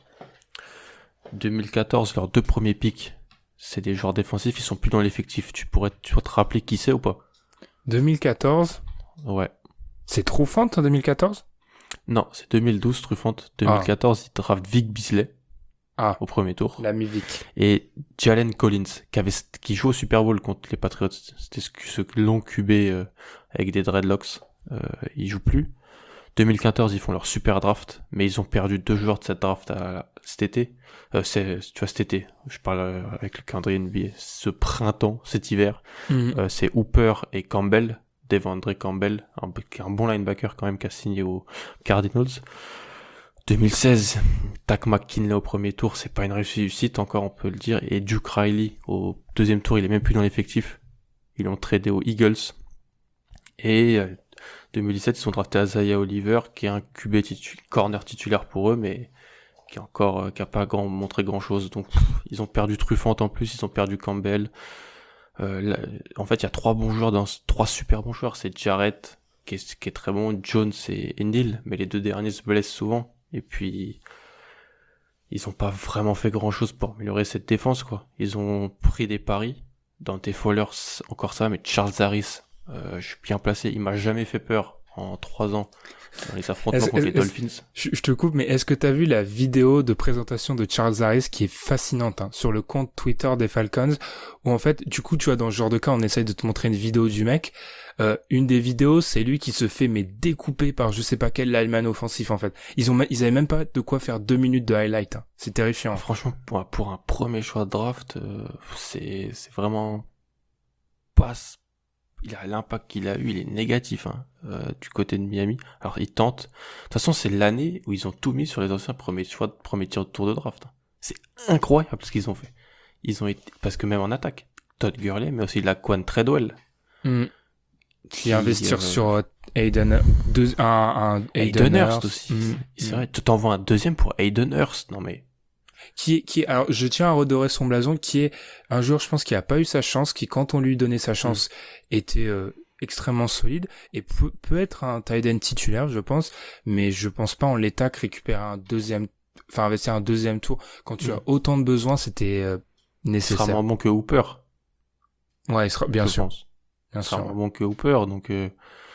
Speaker 2: deux mille quatorze, leurs deux premiers picks, c'est des joueurs défensifs, ils sont plus dans l'effectif. Tu pourrais, tu pourrais te rappeler qui c'est ou pas?
Speaker 1: deux mille quatorze?
Speaker 2: Ouais.
Speaker 1: C'est Trufant en deux mille quatorze?
Speaker 2: Non, c'est deux mille douze Trufant. deux mille quatorze, ah. Ils draftent Vic Beasley.
Speaker 1: Ah,
Speaker 2: au premier tour.
Speaker 1: l'ami Vic.
Speaker 2: Et Jalen Collins, qui, avait, qui joue au Super Bowl contre les Patriots. C'était ce, ce long Q B euh, avec des dreadlocks. Euh, il joue plus. deux mille quatorze, ils font leur super draft, mais ils ont perdu deux joueurs de cette draft à, cet été. Euh, c'est, tu vois, cet été. Je parle euh, avec le calendrier N B A. Ce printemps, cet hiver. Mm-hmm. Euh, c'est Hooper et Campbell. Devondre Campbell, un, un bon linebacker quand même qui a signé aux Cardinals. deux mille seize, Takk McKinley au premier tour, c'est pas une réussite encore, on peut le dire. Et Duke Riley au deuxième tour, il est même plus dans l'effectif. Ils l'ont tradé aux Eagles. Et euh, deux mille dix-sept, ils ont drafté Isaiah Oliver, qui est un Q B titu- corner titulaire pour eux, mais qui a encore, euh, qui a pas grand, montré grand chose. Donc, pff, ils ont perdu Truffant en plus, ils ont perdu Campbell. Euh, là, en fait, il y a trois bons joueurs dans trois super bons joueurs. C'est Jarrett, qui est, qui est très bon, Jones et Neal, mais les deux derniers se blessent souvent. Et puis, ils ont pas vraiment fait grand chose pour améliorer cette défense, quoi. Ils ont pris des paris. Dante Fowler, encore ça, mais Charles Harris, euh, je suis bien placé. Il m'a jamais fait peur en trois ans dans les affrontements est-ce, contre est-ce, les Dolphins.
Speaker 1: Je, je te coupe, mais est-ce que t'as vu la vidéo de présentation de Charles Harris qui est fascinante, hein, sur le compte Twitter des Falcons, où en fait, du coup, tu vois, dans ce genre de cas, on essaye de te montrer une vidéo du mec. Euh, une des vidéos, c'est lui qui se fait mais découper par je sais pas quel lineman offensif, en fait. Ils ont, ils avaient même pas de quoi faire deux minutes de highlight, hein. C'est terrifiant.
Speaker 2: Franchement, pour, pour un premier choix de draft, euh, c'est, c'est vraiment pas, il a l'impact qu'il a eu, il est négatif, hein, euh, du côté de Miami. Alors, il tente. De toute façon, c'est l'année où ils ont tout mis sur les anciens premiers choix, de premiers tirs de tour de draft. C'est incroyable ce qu'ils ont fait. Ils ont été, parce que même en attaque, Todd Gurley, mais aussi Laquan Treadwell.
Speaker 1: Mm. Qui, qui investir euh... sur Hayden, deux, un, un
Speaker 2: Hayden, Hayden Hurst aussi. Mm. C'est mm. vrai, tu t'envoies un deuxième pour Hayden Hurst. Non mais.
Speaker 1: Qui est, qui est, alors, je tiens à redorer son blason, qui est un joueur, je pense, qui a pas eu sa chance, qui, quand on lui donnait sa chance, mm. était, euh, extrêmement solide, et peut, peut être un tight end titulaire, je pense, mais je pense pas en l'état que récupérer un deuxième, enfin, investir un deuxième tour, quand tu mm. as autant de besoins, c'était, euh, nécessaire.
Speaker 2: Il sera moins bon que Hooper.
Speaker 1: Ouais, il sera, bien
Speaker 2: je
Speaker 1: sûr.
Speaker 2: Pense.
Speaker 1: Bien
Speaker 2: il sera
Speaker 1: sûr.
Speaker 2: moins bon que Hooper, donc, euh,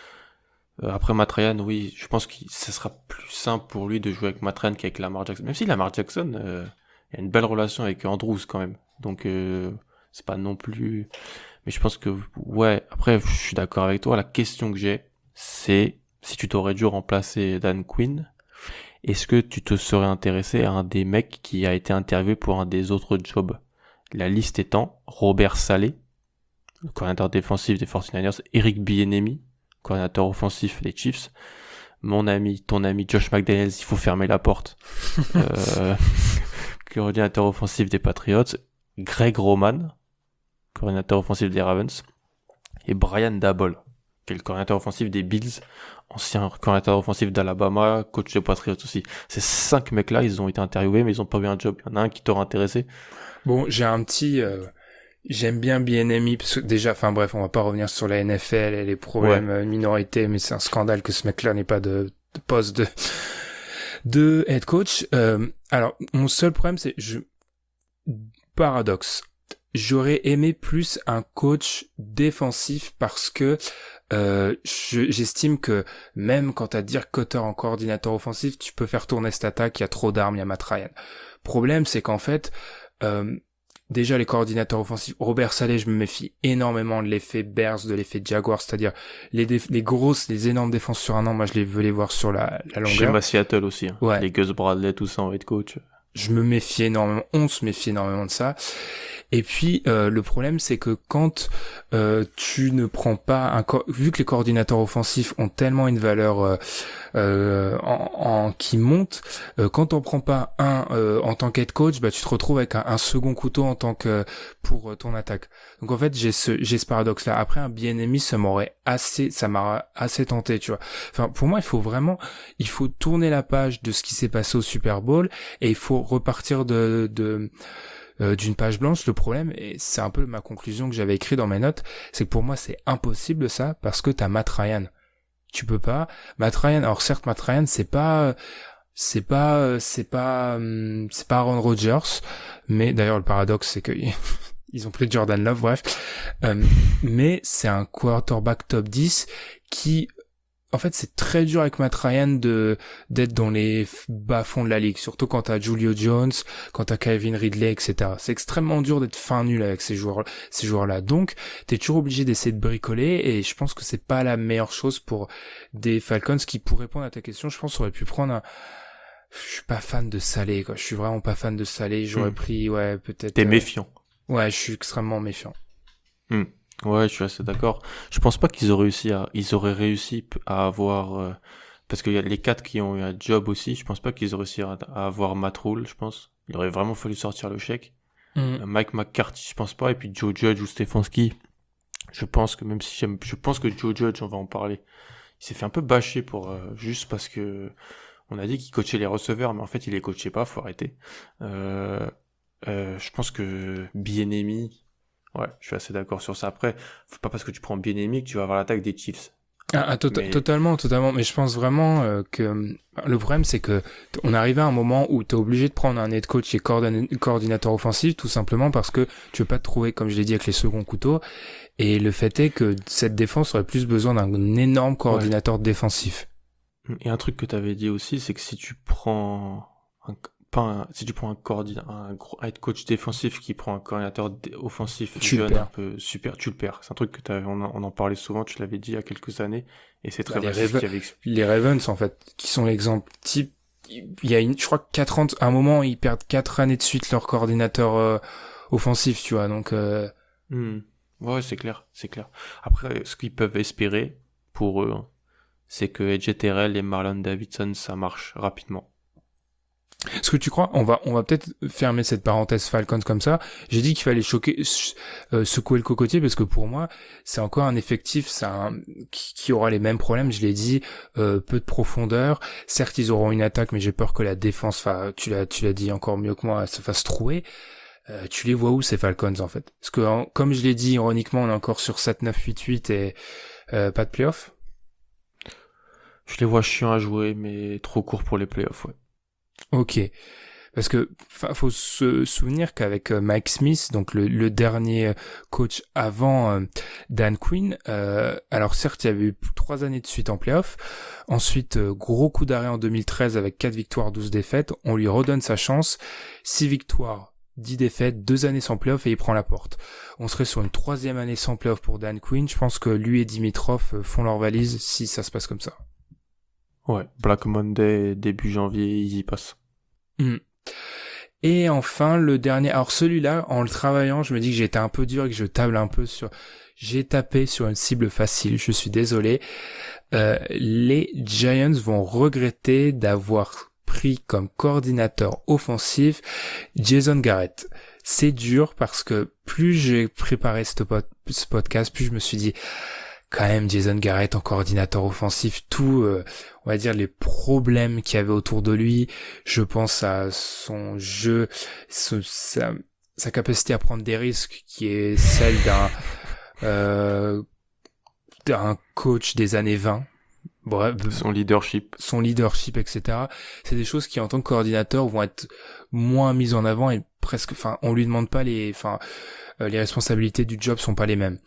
Speaker 2: euh, après Matt Ryan, oui, je pense que ce sera plus simple pour lui de jouer avec Matt Ryan qu'avec Lamar Jackson. Même si Lamar Jackson, euh, il y a une belle relation avec Andrews quand même. Donc, euh, c'est pas non plus... Mais je pense que, ouais, après, je suis d'accord avec toi. La question que j'ai, c'est si tu t'aurais dû remplacer Dan Quinn, est-ce que tu te serais intéressé à un des mecs qui a été interviewé pour un des autres jobs? La liste étant Robert Saleh, le coordinateur défensif des forty-niners, Eric Bieniemy, coordinateur offensif des Chiefs, mon ami, ton ami Josh McDaniels, il faut fermer la porte, euh, coordinateur offensif des Patriots, Greg Roman, coordinateur offensif des Ravens, et Brian Daboll, qui est le coordinateur offensif des Bills, ancien coordinateur offensif d'Alabama, coach des Patriots aussi. Ces cinq mecs-là, ils ont été interviewés, mais ils ont pas eu un job. Il y en a un qui t'aurait intéressé?
Speaker 1: Bon, j'ai un petit... Euh... J'aime bien Bieniemy, parce que déjà, enfin bref, on va pas revenir sur la N F L et les problèmes ouais. minorités, mais c'est un scandale que ce mec-là n'ait pas de, de poste de, de head coach. Euh, alors, mon seul problème, c'est, je, paradoxe. J'aurais aimé plus un coach défensif parce que, euh, je, j'estime que même quand t'as Dirk Koetter en coordinateur offensif, tu peux faire tourner cette attaque, il y a trop d'armes, il y a Matt Ryan. Problème, c'est qu'en fait, euh, déjà, les coordinateurs offensifs, Robert Saleh, je me méfie énormément de l'effet Bears, de l'effet Jaguars, c'est-à-dire les, déf- les grosses, les énormes défenses sur un an, moi je les veux les voir sur la, la longueur.
Speaker 2: Chez Seattle aussi, hein. Ouais. Les Gus Bradley, tout ça en head coach.
Speaker 1: Je me méfie énormément, on se méfie énormément de ça. Et puis euh, le problème c'est que quand euh, tu ne prends pas un co- vu que les coordinateurs offensifs ont tellement une valeur euh, euh, en, en qui monte, euh, quand on prend pas un euh, en tant qu'head coach, bah tu te retrouves avec un, un second couteau en tant que pour ton attaque. Donc en fait j'ai ce j'ai ce paradoxe là. Après un Bieniemy, ça m'aurait assez ça m'a assez tenté, tu vois. Enfin pour moi il faut vraiment il faut tourner la page de ce qui s'est passé au Super Bowl et il faut repartir de de Euh, d'une page blanche. Le problème, et c'est un peu ma conclusion que j'avais écrit dans mes notes, c'est que pour moi c'est impossible ça, parce que t'as Matt Ryan. Tu peux pas. Matt Ryan, alors certes Matt Ryan c'est pas, c'est pas, c'est pas, c'est pas Aaron Rodgers, mais d'ailleurs le paradoxe c'est que ils ont pris Jordan Love, bref. Euh, mais c'est un quarterback top dix qui en fait, c'est très dur avec Matt Ryan de d'être dans les bas-fonds de la ligue, surtout quand t'as Julio Jones, quand t'as Calvin Ridley, et cetera. C'est extrêmement dur d'être fin nul avec ces joueurs, ces joueurs-là. Donc, t'es toujours obligé d'essayer de bricoler, et je pense que c'est pas la meilleure chose pour des Falcons qui, pour répondre à ta question, je pense aurait pu prendre un... Je suis pas fan de Saleh, quoi. Je suis vraiment pas fan de Saleh. J'aurais mmh. pris, ouais, peut-être...
Speaker 2: T'es
Speaker 1: euh...
Speaker 2: méfiant.
Speaker 1: Ouais, je suis extrêmement méfiant.
Speaker 2: Mmh. Ouais, je suis assez d'accord. Je pense pas qu'ils auraient réussi à, ils auraient réussi à avoir, euh, parce qu'il y a les quatre qui ont eu un job aussi, je pense pas qu'ils auraient réussi à, à avoir Matt Rule, je pense. Il aurait vraiment fallu sortir le chèque. Mm. Euh, Mike McCarthy, je pense pas, et puis Joe Judge ou Stefanski. Je pense que même si j'aime, je pense que Joe Judge, on va en parler. Il s'est fait un peu bâcher pour, euh, juste parce que on a dit qu'il coachait les receveurs, mais en fait, il les coachait pas, faut arrêter. Euh, euh, je pense que Bieniemy, ouais, je suis assez d'accord sur ça. Après, faut pas parce que tu prends Bieniemy que tu vas avoir l'attaque des Chiefs.
Speaker 1: Ah, ah to- mais... Totalement, totalement. Mais je pense vraiment euh, que le problème, c'est que t- on arrive à un moment où t'es obligé de prendre un head coach et coordin- coordinateur offensif, tout simplement parce que tu veux pas te trouver, comme je l'ai dit, avec les seconds couteaux. Et le fait est que cette défense aurait plus besoin d'un énorme coordinateur ouais. défensif.
Speaker 2: Et un truc que t'avais dit aussi, c'est que si tu prends un... Pas un, si tu prends un coordinateur, un, un head coach défensif qui prend un coordinateur d- offensif
Speaker 1: tu
Speaker 2: jeune, un peu super, tu le perds. C'est un truc que t'avais, on, on en parlait souvent, tu l'avais dit il y a quelques années, et c'est très
Speaker 1: bah,
Speaker 2: vrai.
Speaker 1: Les, Raven, avait... les Ravens, en fait, qui sont l'exemple type, il y a une, je crois que quatre ans, à un moment, ils perdent quatre années de suite leur coordinateur euh, offensif, tu vois, donc... Euh...
Speaker 2: Mmh. Ouais, c'est clair, c'est clair. Après, ce qu'ils peuvent espérer, pour eux, hein, c'est que Edge Terrell et Marlon Davidson, ça marche rapidement.
Speaker 1: Est-ce que tu crois, on va on va peut-être fermer cette parenthèse Falcons comme ça. J'ai dit qu'il fallait choquer, euh, secouer le cocotier parce que pour moi, c'est encore un effectif, c'est un, qui, qui aura les mêmes problèmes. Je l'ai dit, euh, peu de profondeur. Certes, ils auront une attaque, mais j'ai peur que la défense, enfin, tu l'as tu l'as dit encore mieux que moi, se fasse trouer. Euh, tu les vois où ces Falcons en fait? Parce que en, comme je l'ai dit ironiquement, on est encore sur sept neuf huit huit et euh, pas de playoff.
Speaker 2: Je les vois chiants à jouer, mais trop court pour les playoffs, ouais.
Speaker 1: Ok, parce que faut se souvenir qu'avec Mike Smith, donc le, le dernier coach avant euh, Dan Quinn, euh, alors certes il y avait eu trois années de suite en playoff, ensuite euh, gros coup d'arrêt en deux mille treize avec quatre victoires, douze défaites, on lui redonne sa chance, six victoires, dix défaites, deux années sans playoff et il prend la porte. On serait sur une troisième année sans playoff pour Dan Quinn, je pense que lui et Dimitrov font leur valise si ça se passe comme ça.
Speaker 2: Ouais, Black Monday, début janvier, ils y passent.
Speaker 1: Mmh. Et enfin, le dernier, alors celui-là, en le travaillant, je me dis que j'ai été un peu dur et que je table un peu sur, j'ai tapé sur une cible facile, je suis désolé. Euh, les Giants vont regretter d'avoir pris comme coordinateur offensif Jason Garrett. C'est dur parce que plus j'ai préparé ce, pod- ce podcast, plus je me suis dit, quand même Jason Garrett en coordinateur offensif, tout, euh, on va dire les problèmes qu'il y avait autour de lui. Je pense à son jeu, ce, sa, sa capacité à prendre des risques, qui est celle d'un euh, d'un coach des années vingt. Bref,
Speaker 2: son leadership,
Speaker 1: son leadership, et cetera. C'est des choses qui, en tant que coordinateur, vont être moins mises en avant et presque, enfin, on lui demande pas les, enfin, euh, les responsabilités du job sont pas les mêmes.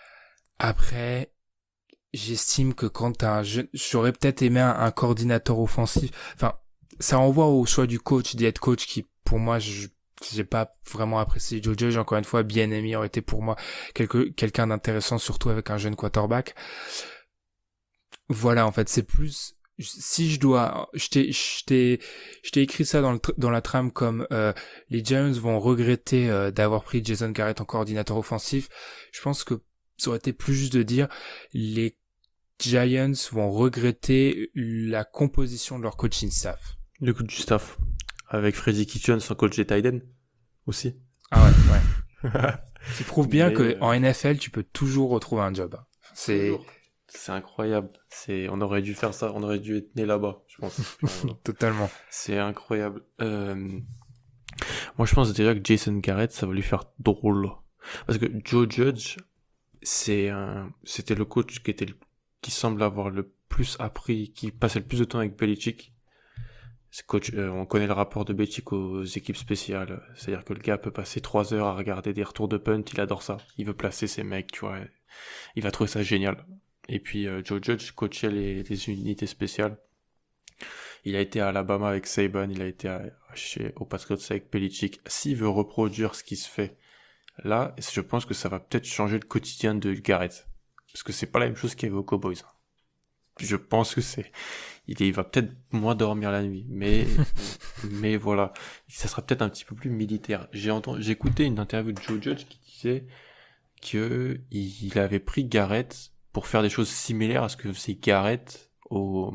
Speaker 1: Après, j'estime que quand t'as un jeune, j'aurais peut-être aimé un, un coordinateur offensif. Enfin, ça renvoie au choix du coach, des head coach qui, pour moi, je, j'ai pas vraiment apprécié Joe Judge. Encore une fois, Bieniemy aurait été pour moi quelque, quelqu'un d'intéressant, surtout avec un jeune quarterback. Voilà, en fait, c'est plus, si je dois, je t'ai, je t'ai, je t'ai écrit ça dans le, dans la trame comme, euh, les Giants vont regretter, euh, d'avoir pris Jason Garrett en coordinateur offensif. Je pense que ça aurait été plus juste de dire les Giants vont regretter la composition de leur coaching staff.
Speaker 2: Le coach du staff. Avec Freddy Kitchens, son coach des tight ends aussi.
Speaker 1: Ah ouais, ouais. Ça prouve bien
Speaker 2: Mais
Speaker 1: que
Speaker 2: euh...
Speaker 1: en N F L, tu peux toujours retrouver un job. C'est,
Speaker 2: toujours. C'est incroyable. C'est, on aurait dû faire ça, on aurait dû être né là-bas, je pense.
Speaker 1: Totalement.
Speaker 2: C'est incroyable. Euh... Moi, je pense déjà que Jason Garrett, ça va lui faire drôle. Parce que Joe Judge, c'est un, c'était le coach qui était, qui semble avoir le plus appris, qui passait le plus de temps avec Belichick. C'est coach, euh, on connaît le rapport de Belichick aux équipes spéciales. C'est-à-dire que le gars peut passer trois heures à regarder des retours de punt, il adore ça. Il veut placer ses mecs, tu vois. Il va trouver ça génial. Et puis euh, Joe Judge coachait les, les unités spéciales. Il a été à Alabama avec Saban, il a été à, chez, aux Patriots avec Belichick. S'il veut reproduire ce qui se fait là, je pense que ça va peut-être changer le quotidien de Garrett. Parce que c'est pas la même chose qu'il y avait aux Cowboys. Je pense que c'est... Il, il va peut-être moins dormir la nuit, mais mais voilà. Ça sera peut-être un petit peu plus militaire. J'ai entendu, j'ai écouté une interview de Joe Judge qui disait que il avait pris Garrett pour faire des choses similaires à ce que faisait Garrett au...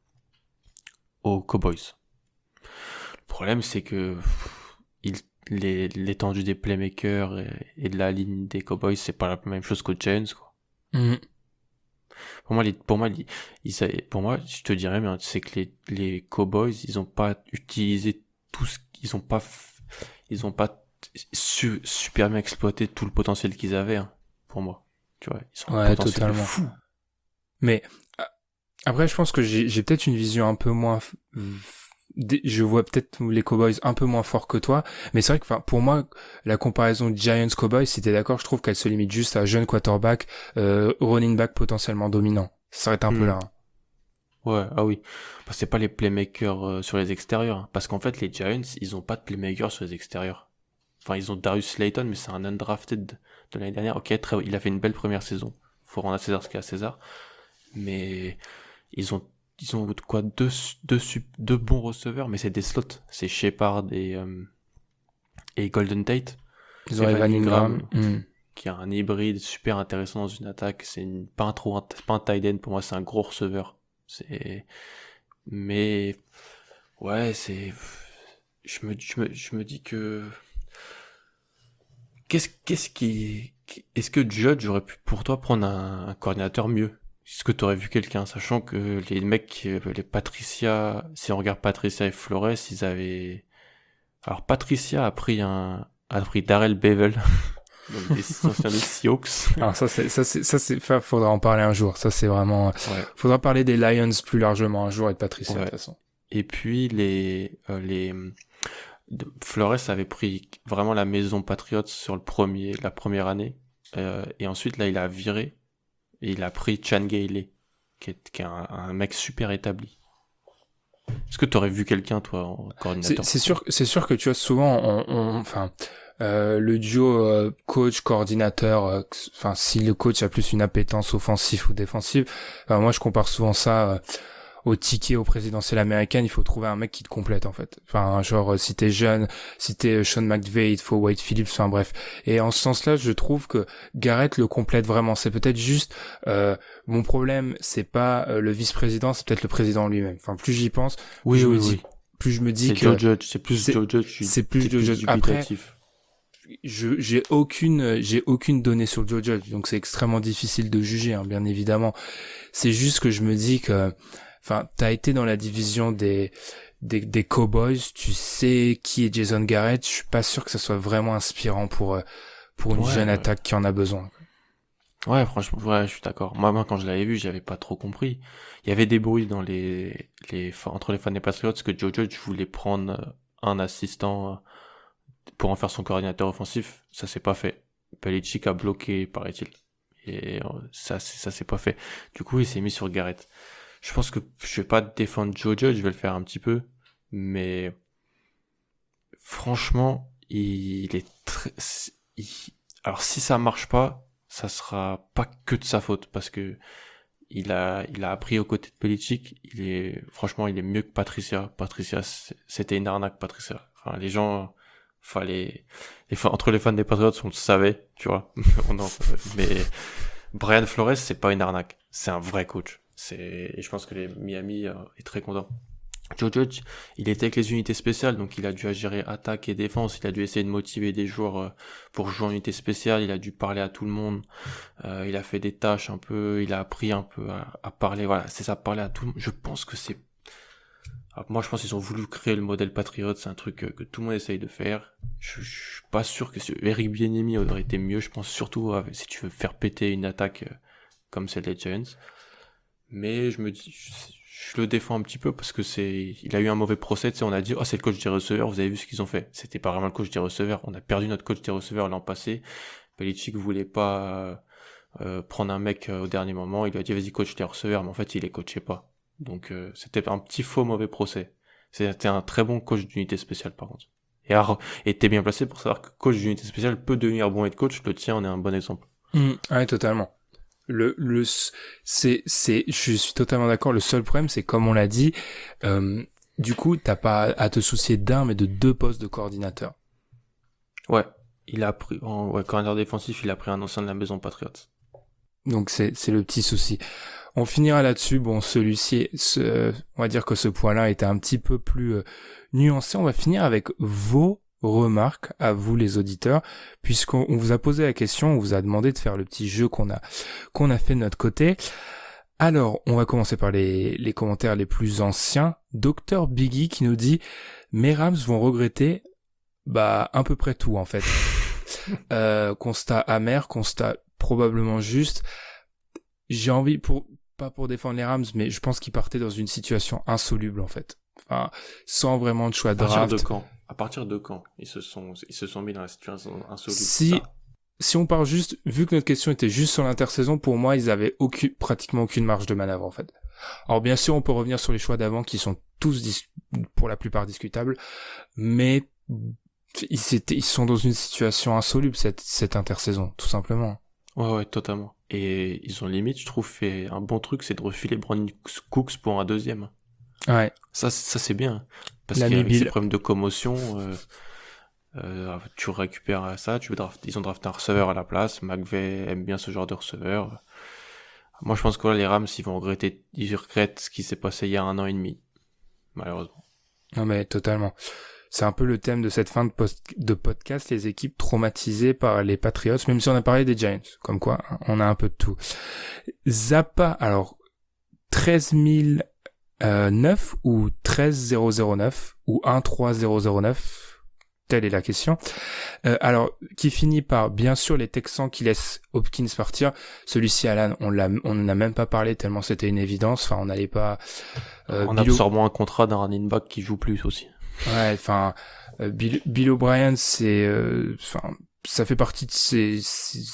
Speaker 2: aux Cowboys. Le problème, c'est que il, les, l'étendue des playmakers et, et de la ligne des Cowboys, c'est pas la même chose qu'aux Giants, quoi.
Speaker 1: Mm.
Speaker 2: Pour moi, les, pour moi, les, ils, pour moi, je te dirais, mais c'est que les, les Cowboys, ils ont pas utilisé tout ce qu'ils ont pas, ils ont pas su, super bien exploité tout le potentiel qu'ils avaient, hein, pour moi. Tu vois, ils sont
Speaker 1: ouais, totalement fous. Mais après, je pense que j'ai, j'ai peut-être une vision un peu moins, je vois peut-être les Cowboys un peu moins forts que toi, mais c'est vrai que, enfin, pour moi, la comparaison Giants-Cowboys, si t'es d'accord, je trouve qu'elle se limite juste à jeune quarterback, euh, running back potentiellement dominant. Ça s'arrête un mmh. peu là. Hein.
Speaker 2: Ouais, ah oui. Parce que c'est pas les playmakers euh, sur les extérieurs. Hein. Parce qu'en fait, les Giants, ils ont pas de playmakers sur les extérieurs. Enfin, ils ont Darius Slayton, mais c'est un undrafted de, de l'année dernière. Ok, très, il a fait une belle première saison. Faut rendre à César ce qu'il y a à César. Mais ils ont ils ont quoi deux deux deux bons receveurs, mais c'est des slots, c'est Shepard et euh, et Golden Tate.
Speaker 1: Ils ont Evan Ingram,
Speaker 2: mm. qui a un hybride super intéressant dans une attaque. C'est une, pas un trop pas un tight end pour moi, c'est un gros receveur. C'est mais ouais, c'est je me je me je me dis que qu'est-ce qu'est-ce qui est-ce que Judge aurait pu pour toi prendre un, un coordinateur mieux? Est-ce que tu aurais vu quelqu'un, sachant que les mecs, les Patricia, si on regarde Patricia et Flores, ils avaient... Alors Patricia a pris un, a pris Darrell Bevel, donc des anciens des Seahawks.
Speaker 1: Alors ça c'est, ça c'est, ça c'est, faudra en parler un jour. Ça c'est vraiment, ouais. Faudra parler des Lions plus largement un jour et de Patricia, ouais. De toute façon.
Speaker 2: Et puis les, euh, les, Flores avait pris vraiment la maison Patriots sur le premier, la première année, euh, et ensuite là il a viré. Et il a pris Chan Gailey, qui est, qui est un, un mec super établi. Est-ce que tu aurais vu quelqu'un, toi, en coordinateur?
Speaker 1: C'est, c'est sûr, c'est sûr que tu vois, souvent, on, on, enfin, euh, le duo euh, coach-coordinateur, enfin, euh, si le coach a plus une appétence offensive ou défensive, euh, moi, je compare souvent ça euh, au ticket au présidentiel américain. Il faut trouver un mec qui te complète, en fait. Enfin, genre, si t'es jeune, si t'es Sean McVay, il faut Wade Phillips, enfin bref. Et en ce sens-là, je trouve que Garrett le complète vraiment. C'est peut-être juste, euh, mon problème, c'est pas euh, le vice-président, c'est peut-être le président lui-même. Enfin, plus j'y pense, plus
Speaker 2: oui,
Speaker 1: je
Speaker 2: oui,
Speaker 1: me dis,
Speaker 2: oui.
Speaker 1: plus je me dis
Speaker 2: c'est
Speaker 1: que...
Speaker 2: Joe Judge, c'est plus
Speaker 1: c'est,
Speaker 2: Joe Judge.
Speaker 1: C'est plus Joe Judge. Après, je, j'ai aucune, j'ai aucune donnée sur Joe Judge, donc c'est extrêmement difficile de juger, hein, bien évidemment. C'est juste que je me dis que, enfin, t'as été dans la division des, des, des Cowboys, tu sais qui est Jason Garrett, je suis pas sûr que ça soit vraiment inspirant pour, pour une ouais, jeune ouais. attaque qui en a besoin.
Speaker 2: Ouais, franchement, ouais, je suis d'accord. Moi, moi, quand je l'avais vu, j'avais pas trop compris. Il y avait des bruits dans les, les, entre les fans des Patriots que Joe Judge voulait prendre un assistant pour en faire son coordinateur offensif. Ça s'est pas fait. Belichick a bloqué, paraît-il. Et ça, ça s'est pas fait. Du coup, il s'est mis sur Garrett. Je pense que je vais pas défendre Joe Judge, je vais le faire un petit peu, mais franchement, il est très... Il... Alors si ça marche pas, ça sera pas que de sa faute, parce que il a, il a appris aux côtés de Belichick, il est, franchement, il est mieux que Patricia. Patricia, c'était une arnaque, Patricia. Enfin, les gens, fallait, les fans, entre les fans des Patriots, on le savait, tu vois. non, mais Brian Flores, c'est pas une arnaque, c'est un vrai coach. C'est, et je pense que les Miami euh, est très content. Joe Judge, il était avec les unités spéciales, donc il a dû gérer attaque et défense, il a dû essayer de motiver des joueurs euh, pour jouer en unité spéciale, il a dû parler à tout le monde, euh, il a fait des tâches un peu, il a appris un peu à, à parler, voilà, c'est ça, parler à tout le monde. Je pense que c'est... Alors, moi je pense qu'ils ont voulu créer le modèle Patriot, c'est un truc que, que tout le monde essaye de faire. Je, je suis pas sûr que Eric Bieniemy aurait été mieux, je pense surtout euh, si tu veux faire péter une attaque euh, comme celle des Giants. Mais je me dis, je, je le défends un petit peu parce que c'est, il a eu un mauvais procès, tu sais, on a dit, oh, c'est le coach des receveurs, vous avez vu ce qu'ils ont fait. C'était pas vraiment le coach des receveurs, on a perdu notre coach des receveurs l'an passé. Belichick voulait pas, euh, prendre un mec euh, au dernier moment. Il lui a dit vas-y coach tes receveurs, mais en fait il les coachait pas. Donc euh, c'était un petit faux mauvais procès. C'était un très bon coach d'unité spéciale par contre. Et alors, et t'es bien placé pour savoir que coach d'unité spéciale peut devenir bon head coach. Le tien en est un bon exemple.
Speaker 1: Mmh, ouais, totalement. Le, le, c'est, c'est, je suis totalement d'accord. Le seul problème, c'est comme on l'a dit, euh, du coup, t'as pas à te soucier d'un, mais de deux postes de coordinateur.
Speaker 2: Ouais, il a pris, en ouais, coordinateur défensif, il a pris un ancien de la maison Patriots.
Speaker 1: Donc c'est, c'est le petit souci. On finira là-dessus. Bon, celui-ci, ce, on va dire que ce point-là était un petit peu plus euh, nuancé. On va finir avec vos remarques à vous les auditeurs, puisqu'on on vous a posé la question, on vous a demandé de faire le petit jeu qu'on a qu'on a fait de notre côté. Alors, on va commencer par les, les commentaires les plus anciens. Docteur Biggie qui nous dit « Mes Rams vont regretter bah à peu près tout en fait. » euh, Constat amer, constat probablement juste. J'ai envie, pour pas pour défendre les Rams, mais je pense qu'ils partaient dans une situation insoluble en fait. Enfin, sans vraiment de choix de draft.
Speaker 2: À partir de quand À partir de quand ils se sont ils se sont mis dans la situation insoluble?
Speaker 1: Si ça. Si on part juste, vu que notre question était juste sur l'intersaison, pour moi, ils avaient aucune, pratiquement aucune marge de manœuvre, en fait. Alors, bien sûr, on peut revenir sur les choix d'avant, qui sont tous, dis- pour la plupart, discutables, mais ils, étaient, ils sont dans une situation insoluble, cette, cette intersaison, tout simplement.
Speaker 2: Ouais, ouais, totalement. Et ils ont limite, je trouve, fait un bon truc, c'est de refiler Brandon Cooks pour un deuxième.
Speaker 1: Ouais.
Speaker 2: Ça, ça c'est bien. Parce
Speaker 1: L'ami
Speaker 2: qu'avec
Speaker 1: Bill.
Speaker 2: ces problèmes de commotion, euh, euh, tu récupères ça, tu veux draft, ils ont drafté un receveur à la place. McVay aime bien ce genre de receveur. Moi, je pense que là, les Rams, ils vont regretter, ils regrettent ce qui s'est passé il y a un an et demi. Malheureusement.
Speaker 1: Non, mais totalement. C'est un peu le thème de cette fin de, post- de podcast, les équipes traumatisées par les Patriots, même si on a parlé des Giants. Comme quoi, on a un peu de tout. Zappa, alors, treize mille neuf ou treize mille neuf ou treize mille neuf, telle est la question. Euh, alors, qui finit par, bien sûr, les Texans qui laissent Hopkins partir. Celui-ci, Alan, on l'a, on n'en a même pas parlé tellement c'était une évidence. Enfin, on n'allait pas...
Speaker 2: Euh, en absorbant un contrat d'un running back qui joue plus aussi.
Speaker 1: Ouais, enfin, euh, Bill, Bill O'Brien, c'est... Enfin, euh, ça fait partie de ces... ces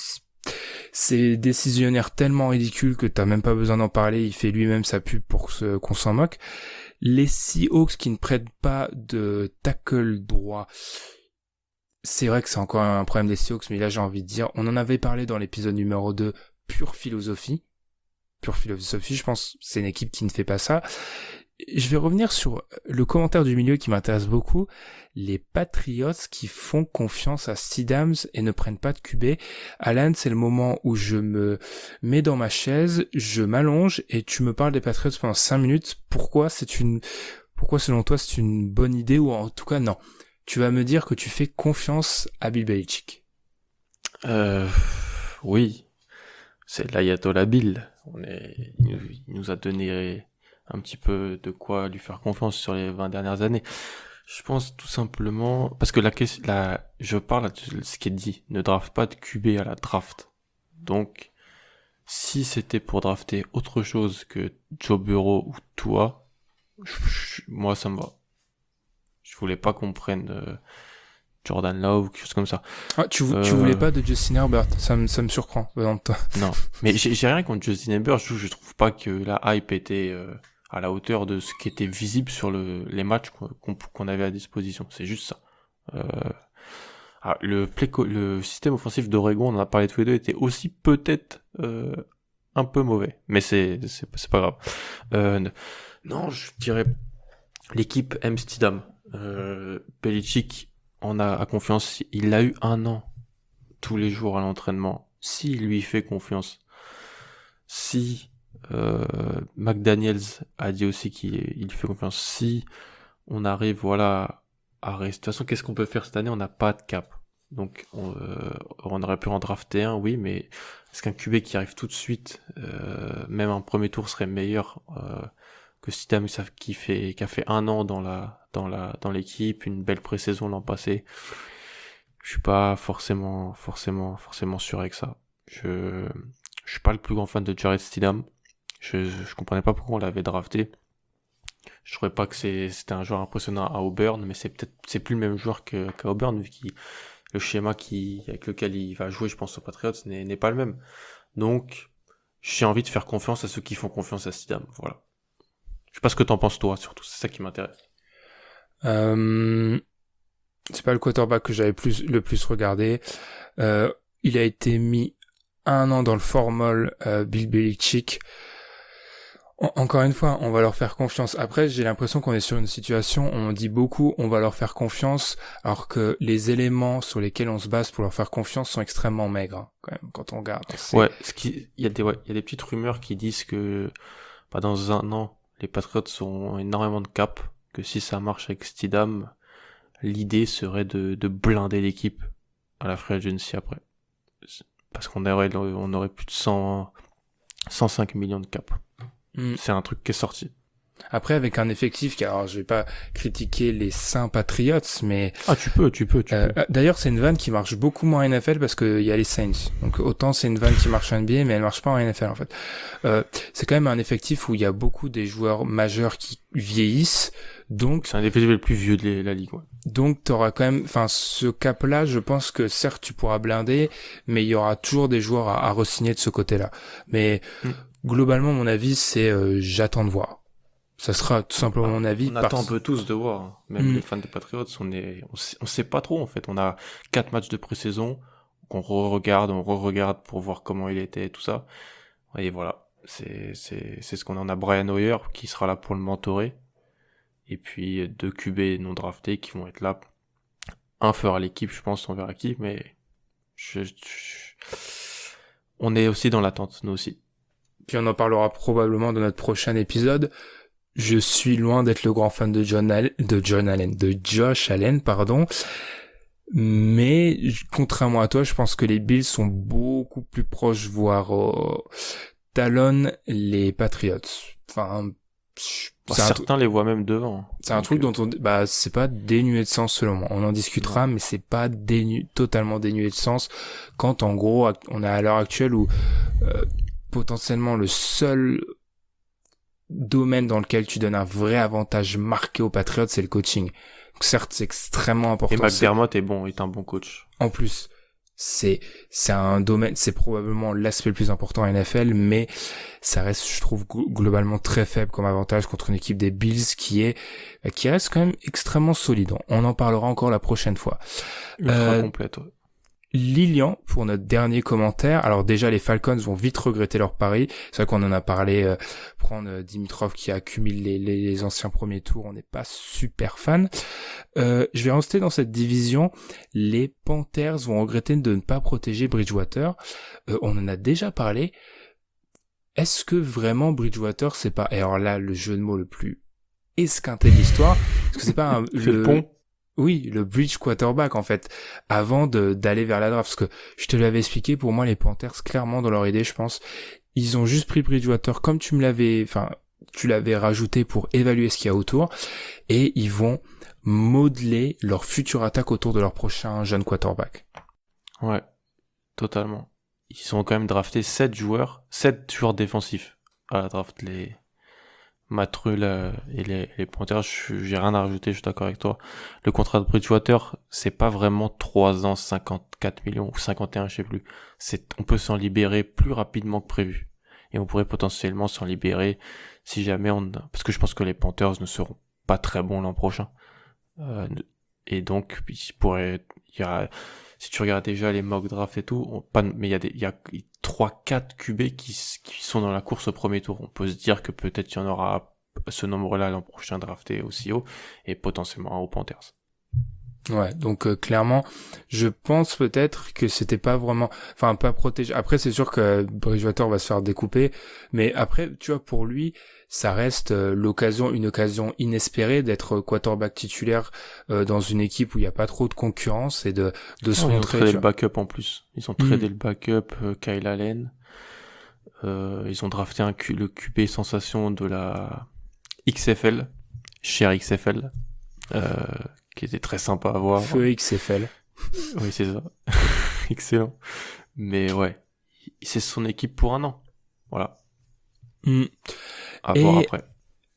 Speaker 1: C'est décisionnaire tellement ridicule que t'as même pas besoin d'en parler, il fait lui-même sa pub pour se, qu'on s'en moque. Les Seahawks qui ne prêtent pas de tackle droit, c'est vrai que c'est encore un problème des Seahawks, mais là j'ai envie de dire, on en avait parlé dans l'épisode numéro deux, pure philosophie. Pure philosophie, je pense c'est une équipe qui ne fait pas ça. Je vais revenir sur le commentaire du milieu qui m'intéresse beaucoup. Les Patriots qui font confiance à Stidham et ne prennent pas de Q B. Alan, c'est le moment où je me mets dans ma chaise, je m'allonge et tu me parles des Patriots pendant cinq minutes. Pourquoi c'est une, pourquoi selon toi c'est une bonne idée ou en tout cas non. Tu vas me dire que tu fais confiance à Bill Belichick.
Speaker 2: Euh, oui. C'est l'ayatollah Bill. On est, il nous, il nous a donné un petit peu de quoi lui faire confiance sur les vingt dernières années. Je pense tout simplement, parce que la question, la, je parle de ce qui est dit, ne draft pas de Q B à la draft. Donc, si c'était pour drafter autre chose que Joe Burrow ou toi, je, je, moi ça me va. Je voulais pas qu'on prenne euh, Jordan Love ou quelque chose comme ça.
Speaker 1: Ah, tu,
Speaker 2: euh...
Speaker 1: tu voulais pas de Justin Herbert, ça me, ça me surprend. Non,
Speaker 2: mais j'ai, j'ai rien contre Justin Herbert, je, je trouve pas que la hype était... Euh, à la hauteur de ce qui était visible sur le, les matchs qu'on, qu'on avait à disposition. C'est juste ça. Euh, alors le, play, le système offensif d'Oregon, on en a parlé tous les deux, était aussi peut-être euh, un peu mauvais. Mais c'est, c'est, c'est pas grave. Euh, non, je dirais l'équipe aime Stidham. Euh, Belichick en a, a confiance. Il a eu un an tous les jours à l'entraînement. S'il lui fait confiance, si Euh, McDaniels a dit aussi qu'il il fait confiance. Si on arrive, voilà, à rester. De toute façon, qu'est-ce qu'on peut faire cette année? On n'a pas de cap. Donc, on, euh, on aurait pu en drafter un, oui, mais est-ce qu'un Q B qui arrive tout de suite, euh, même un premier tour serait meilleur euh, que Stidham qui fait, qui a fait un an dans la, dans la, dans l'équipe, une belle pré-saison l'an passé? Je suis pas forcément, forcément, forcément sûr avec ça. Je, je suis pas le plus grand fan de Jarrett Stidham. Je, je, je comprenais pas pourquoi on l'avait drafté. Je trouvais pas que c'est, c'était un joueur impressionnant à Auburn, mais c'est peut-être, c'est plus le même joueur que, qu'à Auburn, vu qu'il, le schéma qui, avec lequel il va jouer, je pense, aux Patriots, n'est, n'est pas le même. Donc, j'ai envie de faire confiance à ceux qui font confiance à Stidham. Voilà. Je sais pas ce que t'en penses toi, surtout. C'est ça qui m'intéresse.
Speaker 1: Euh, c'est pas le quarterback que j'avais plus, le plus regardé. Euh, il a été mis un an dans le formol euh, Bill Belichick. En- encore une fois, on va leur faire confiance. Après, j'ai l'impression qu'on est sur une situation où on dit beaucoup, on va leur faire confiance, alors que les éléments sur lesquels on se base pour leur faire confiance sont extrêmement maigres, hein, quand même, quand on regarde. C'est...
Speaker 2: Ouais, ce qui, il y a des, ouais, il y a des petites rumeurs qui disent que, bah, dans un an, les Patriots ont énormément de cap, que si ça marche avec Stidham, l'idée serait de, de blinder l'équipe à la free agency après. Parce qu'on aurait, on aurait plus de cent, cent cinq millions de cap.
Speaker 1: Mm.
Speaker 2: C'est un truc qui est sorti.
Speaker 1: Après, avec un effectif qui, alors je vais pas critiquer les Saints Patriots, mais...
Speaker 2: Ah, tu peux, tu peux, tu
Speaker 1: euh,
Speaker 2: peux.
Speaker 1: D'ailleurs, c'est une vanne qui marche beaucoup moins en N F L parce qu'il y a les Saints. Donc autant c'est une vanne qui marche en N B A, mais elle marche pas en N F L en fait. Euh, c'est quand même un effectif où il y a beaucoup des joueurs majeurs qui vieillissent, donc...
Speaker 2: C'est un des effectifs les plus vieux de la ligue, ouais.
Speaker 1: Donc t'auras quand même... Enfin, ce cap-là, je pense que certes tu pourras blinder, mais il y aura toujours des joueurs à, à re-signer de ce côté-là. Mais mm. globalement, mon avis, c'est euh, j'attends de voir. Ça sera tout simplement ah, mon avis.
Speaker 2: On attend un peu tous de voir. Même mmh. les fans des Patriots, on est, on sait, on sait pas trop en fait. On a quatre matchs de pré-saison qu'on re-regarde, on re-regarde pour voir comment il était et tout ça. Et voilà, c'est c'est c'est ce qu'on en a. Brian Hoyer qui sera là pour le mentorer. Et puis deux Q B non draftés qui vont être là. Un fera l'équipe, je pense, on verra qui, mais je, je... on est aussi dans l'attente, nous aussi.
Speaker 1: Puis on en parlera probablement dans notre prochain épisode. Je suis loin d'être le grand fan de John Allen, de John Allen, de Josh Allen, pardon. Mais, contrairement à toi, je pense que les Bills sont beaucoup plus proches, voire, euh, talonnent les Patriots. Enfin,
Speaker 2: bah, certains tr- les voient même devant.
Speaker 1: C'est un truc dont on, bah, c'est pas dénué de sens selon moi. On en discutera, ouais. mais c'est pas dénu, totalement dénué de sens quand, en gros, on est à l'heure actuelle où, euh, potentiellement le seul domaine dans lequel tu donnes un vrai avantage marqué aux Patriots, c'est le coaching. Donc certes, c'est extrêmement important.
Speaker 2: Et McDermott est bon, est un bon coach.
Speaker 1: En plus, c'est c'est un domaine, c'est probablement l'aspect le plus important en N F L, mais ça reste, je trouve, globalement très faible comme avantage contre une équipe des Bills qui est qui reste quand même extrêmement solide. On en parlera encore la prochaine fois.
Speaker 2: Ultra euh, complète. Ouais.
Speaker 1: Lilian, pour notre dernier commentaire. Alors déjà, les Falcons vont vite regretter leur pari. C'est vrai qu'on en a parlé, euh, prendre euh, Dimitrov qui accumule les, les, les anciens premiers tours, on n'est pas super fan. Euh, je vais rester dans cette division. Les Panthers vont regretter de ne pas protéger Bridgewater. Euh, on en a déjà parlé. Est-ce que vraiment Bridgewater, c'est pas... Et alors là, le jeu de mots le plus esquinté de l'histoire, parce que c'est pas un...
Speaker 2: le... le pont
Speaker 1: Oui, le bridge quarterback, en fait, avant de, d'aller vers la draft. Parce que je te l'avais expliqué, pour moi, les Panthers, clairement, dans leur idée, je pense, ils ont juste pris Bridgewater comme tu me l'avais, enfin, tu l'avais rajouté pour évaluer ce qu'il y a autour. Et ils vont modeler leur future attaque autour de leur prochain jeune quarterback.
Speaker 2: Ouais, totalement. Ils ont quand même drafté sept joueurs, sept joueurs défensifs à la draft, les... Matrul euh, et les, les Panthers, j'ai rien à rajouter, je suis d'accord avec toi. Le contrat de Bridgewater, c'est pas vraiment trois ans, cinquante-quatre millions ou cinquante et un, je sais plus. C'est, on peut s'en libérer plus rapidement que prévu. Et on pourrait potentiellement s'en libérer si jamais on, parce que je pense que les Panthers ne seront pas très bons l'an prochain. Euh, et donc, il pourrait, il y a, si tu regardes déjà les mock drafts et tout, on, pas, mais il y a des, il y a trois quatre Q B qui, qui sont dans la course au premier tour. On peut se dire que peut-être il y en aura ce nombre-là l'an prochain drafté aussi haut, et potentiellement aux Panthers.
Speaker 1: Ouais, donc euh, clairement, je pense peut-être que c'était pas vraiment, enfin pas protégé. Après, c'est sûr que Bridgewater va se faire découper, mais après, tu vois, pour lui, ça reste euh, l'occasion, une occasion inespérée d'être quarterback titulaire euh, dans une équipe où il y a pas trop de concurrence et de de se
Speaker 2: oh,
Speaker 1: montrer.
Speaker 2: Ils ont tradé le backup en plus. Ils ont tradé mmh. le backup euh, Kyle Allen. Euh, ils ont drafté un Q, le Q B sensation de la X F L, cher X F L. Euh, qui était très sympa à voir.
Speaker 1: Feu X F L.
Speaker 2: Oui, c'est ça. Excellent. Mais ouais, c'est son équipe pour un an. Voilà.
Speaker 1: Mm.
Speaker 2: À
Speaker 1: Et
Speaker 2: voir après.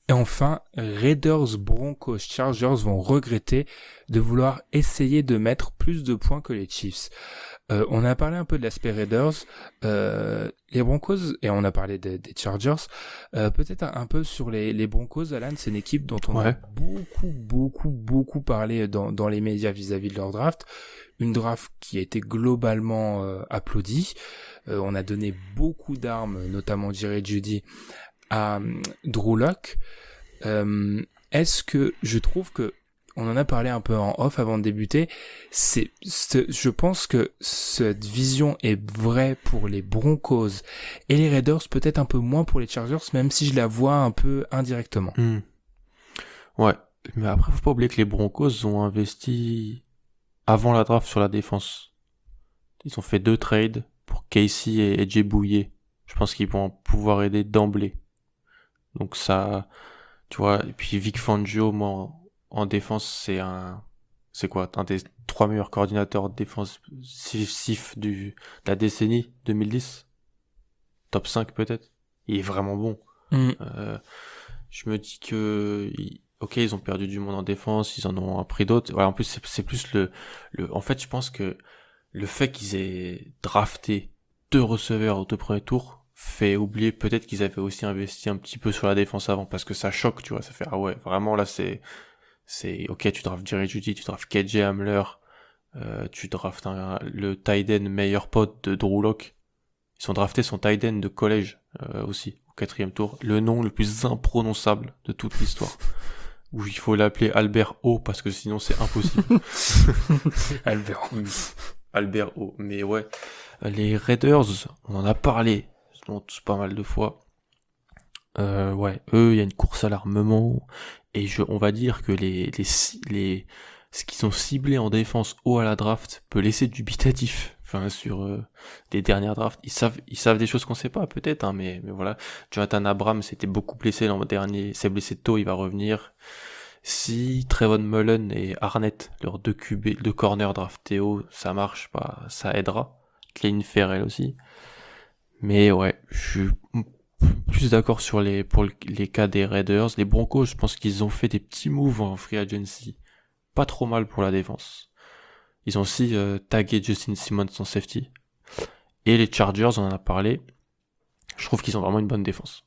Speaker 1: Et enfin, Raiders, Broncos, Chargers vont regretter de vouloir essayer de mettre plus de points que les Chiefs. Euh, on a parlé un peu de l'aspect Raiders, euh, les Broncos, et on a parlé des, des Chargers. Euh, peut-être un, un peu sur les, les Broncos, Alan, c'est une équipe dont on
Speaker 2: Ouais.
Speaker 1: a beaucoup, beaucoup, beaucoup parlé dans, dans les médias vis-à-vis de leur draft. Une draft qui a été globalement euh, applaudie. Euh, on a donné beaucoup d'armes, notamment Jerry Jeudy, à euh, Drew Lock. Euh, est-ce que je trouve que on en a parlé un peu en off avant de débuter, c'est, c'est je pense que cette vision est vraie pour les Broncos et les Raiders, peut-être un peu moins pour les Chargers, même si je la vois un peu indirectement.
Speaker 2: Mmh. Ouais, mais après faut pas oublier que les Broncos ont investi avant la draft sur la défense. Ils ont fait deux trades pour Casey et, et Jay Bouye. Je pense qu'ils vont pouvoir aider d'emblée. Donc ça, tu vois, et puis Vic Fangio, moi, en, en défense, c'est un, c'est quoi, un des trois meilleurs coordinateurs défensifs du, de la décennie deux mille dix. Top cinq peut-être. Il est vraiment bon.
Speaker 1: Mm.
Speaker 2: Euh, je me dis que, il, ok, ils ont perdu du monde en défense, ils en ont appris d'autres. Voilà, en plus, c'est, c'est plus le, le, en fait, je pense que le fait qu'ils aient drafté deux receveurs au deux premiers tours fait oublier peut-être qu'ils avaient aussi investi un petit peu sur la défense avant, parce que ça choque, tu vois, ça fait, ah ouais, vraiment là, c'est, c'est, ok, tu draftes Jerry Jeudy, tu draftes K J Hamler, euh, tu draftes un, le tight end meilleur pote de Drew Lock. Ils ont drafté son tight end de collège, euh, aussi, au quatrième tour. Le nom le plus imprononçable de toute l'histoire. Où il faut l'appeler Albert O, parce que sinon c'est impossible.
Speaker 1: Albert.
Speaker 2: Albert O. Mais ouais, les Raiders, on en a parlé, donc pas mal de fois. Euh, ouais, eux, il y a une course à l'armement, et je, on va dire que les, les, les, ce qu'ils ont ciblé en défense haut à la draft peut laisser dubitatif. Enfin, sur euh, des dernières drafts, ils savent, ils savent des choses qu'on sait pas, peut-être, hein, mais, mais voilà. Jonathan Abrams s'était beaucoup blessé l'an dernier, s'est blessé tôt, il va revenir. Si Trevon Mullen et Arnett, leurs deux Q B, deux corners draftés haut, ça marche pas, ça aidera. Clayton Ferrell aussi. Mais ouais, je suis plus d'accord sur les, pour les cas des Raiders. Les Broncos, je pense qu'ils ont fait des petits moves en free agency. Pas trop mal pour la défense. Ils ont aussi euh, tagué Justin Simmons en safety. Et les Chargers, on en a parlé. Je trouve qu'ils ont vraiment une bonne défense.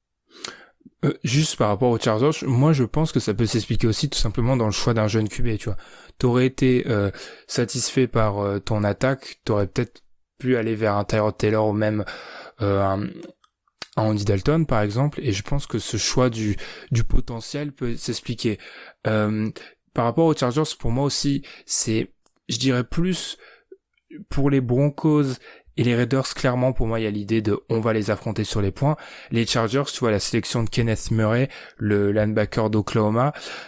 Speaker 1: Euh, juste par rapport aux Chargers, moi je pense que ça peut s'expliquer aussi tout simplement dans le choix d'un jeune Q B, tu vois. T'aurais été euh, satisfait par euh, ton attaque, t'aurais peut-être pu aller vers un Tyrod Taylor ou même euh, un, un Andy Dalton par exemple, et je pense que ce choix du, du potentiel peut s'expliquer. Euh, par rapport aux Chargers, pour moi aussi, c'est, je dirais plus pour les Broncos et les Raiders, clairement, pour moi, il y a l'idée de on va les affronter sur les points. Les Chargers, tu vois, la sélection de Kenneth Murray, le linebacker d'Oklahoma,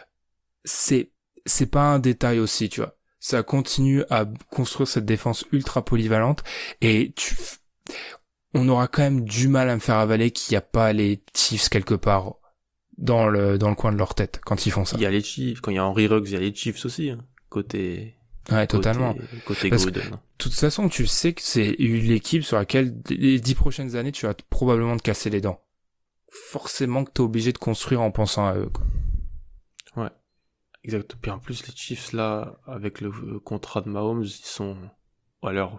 Speaker 1: c'est, c'est pas un détail aussi, tu vois. Ça continue à construire cette défense ultra polyvalente et tu, on aura quand même du mal à me faire avaler qu'il n'y a pas les Chiefs quelque part dans le, dans le coin de leur tête quand ils font ça.
Speaker 2: Il y a les Chiefs, quand il y a Henry Ruggs, il y a les Chiefs aussi, hein, côté...
Speaker 1: Ouais, totalement.
Speaker 2: Côté, côté
Speaker 1: Parce
Speaker 2: Gruden.
Speaker 1: que, de toute façon, tu sais que c'est l'équipe sur laquelle les dix prochaines années, tu vas probablement te casser les dents. Forcément que t'es obligé de construire en pensant à eux, quoi.
Speaker 2: Ouais, exact. Puis en plus, les Chiefs, là, avec le contrat de Mahomes, ils sont à leur...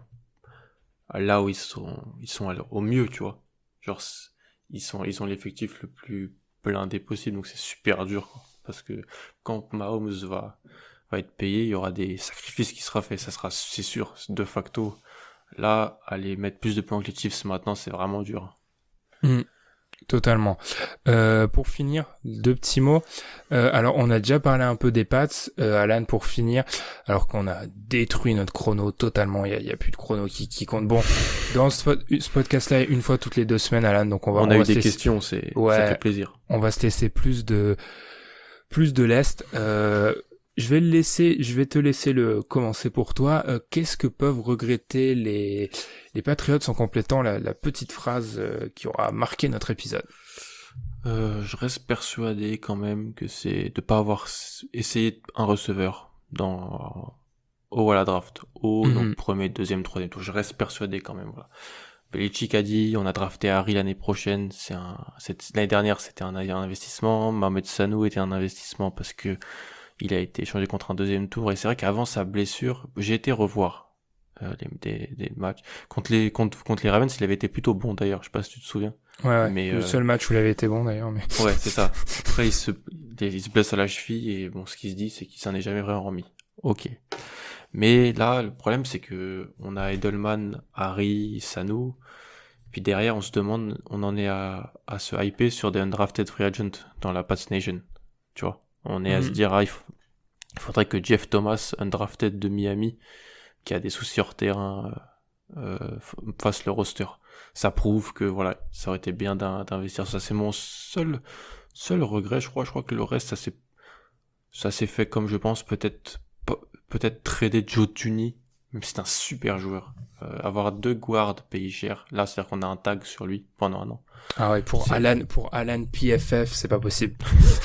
Speaker 2: là où ils sont, ils sont à leur... au mieux, tu vois. Genre, ils sont, ils ont l'effectif le plus blindé possible, donc c'est super dur, quoi. Parce que quand Mahomes va... va être payé, il y aura des sacrifices qui sera fait, ça sera, c'est sûr, de facto. Là, aller mettre plus de points que les Chiefs maintenant, c'est vraiment dur.
Speaker 1: Mmh, totalement. Euh, pour finir, deux petits mots. Euh, alors, on a déjà parlé un peu des Pats. Euh, Alan, pour finir, alors qu'on a détruit notre chrono totalement, il y a, il y a plus de chrono qui, qui compte. Bon, dans ce, ce podcast-là, une fois toutes les deux semaines, Alan, donc on va...
Speaker 2: On,
Speaker 1: on
Speaker 2: a
Speaker 1: va
Speaker 2: eu des
Speaker 1: laisser...
Speaker 2: questions, c'est,
Speaker 1: ouais,
Speaker 2: ça fait plaisir.
Speaker 1: On va se laisser plus de, plus de lest. Euh, Je vais le laisser, je vais te laisser le commencer pour toi. Euh, qu'est-ce que peuvent regretter les les Patriots en complétant la, la petite phrase euh, qui aura marqué notre épisode?
Speaker 2: Euh, je reste persuadé quand même que c'est de pas avoir essayé un receveur dans haut à la draft, haut, mm-hmm. donc premier, deuxième, troisième tour. Je reste persuadé quand même. Voilà. Belichick a dit, on a drafté Harry l'année prochaine, c'est un, c'est, l'année dernière c'était un, un investissement, Mohamed Sanu était un investissement parce que il a été échangé contre un deuxième tour, et c'est vrai qu'avant sa blessure, j'ai été revoir euh, les, des, des matchs. Contre les, contre, contre les Ravens, il avait été plutôt bon d'ailleurs, je sais pas si tu te souviens.
Speaker 1: Ouais, ouais.
Speaker 2: Mais,
Speaker 1: le
Speaker 2: euh...
Speaker 1: seul match où il avait été bon d'ailleurs. Mais...
Speaker 2: Ouais, c'est ça. Après, il se, il se blesse à la cheville, et bon, ce qui se dit, c'est qu'il s'en est jamais vraiment remis. Ok. Mais là, le problème, c'est que on a Edelman, Harry, Sanu, puis derrière, on se demande, on en est à, à se hyper sur des undrafted free agents dans la Pats Nation. Tu vois, on est mmh. à se dire, ah, il, faut, il faudrait que Jeff Thomas, undrafted de Miami, qui a des soucis hors terrain, euh, fasse le roster. Ça prouve que voilà, ça aurait été bien d'investir. Ça, c'est mon seul seul regret, je crois. Je crois que le reste, ça s'est ça s'est fait comme je pense, peut-être peut-être trader Joe Thuney, même si c'est un super joueur. Euh, avoir deux guards payés cher, là, c'est-à-dire qu'on a un tag sur lui pendant un an.
Speaker 1: Ah ouais, pour c'est... Alan pour Alan P F F, c'est pas possible.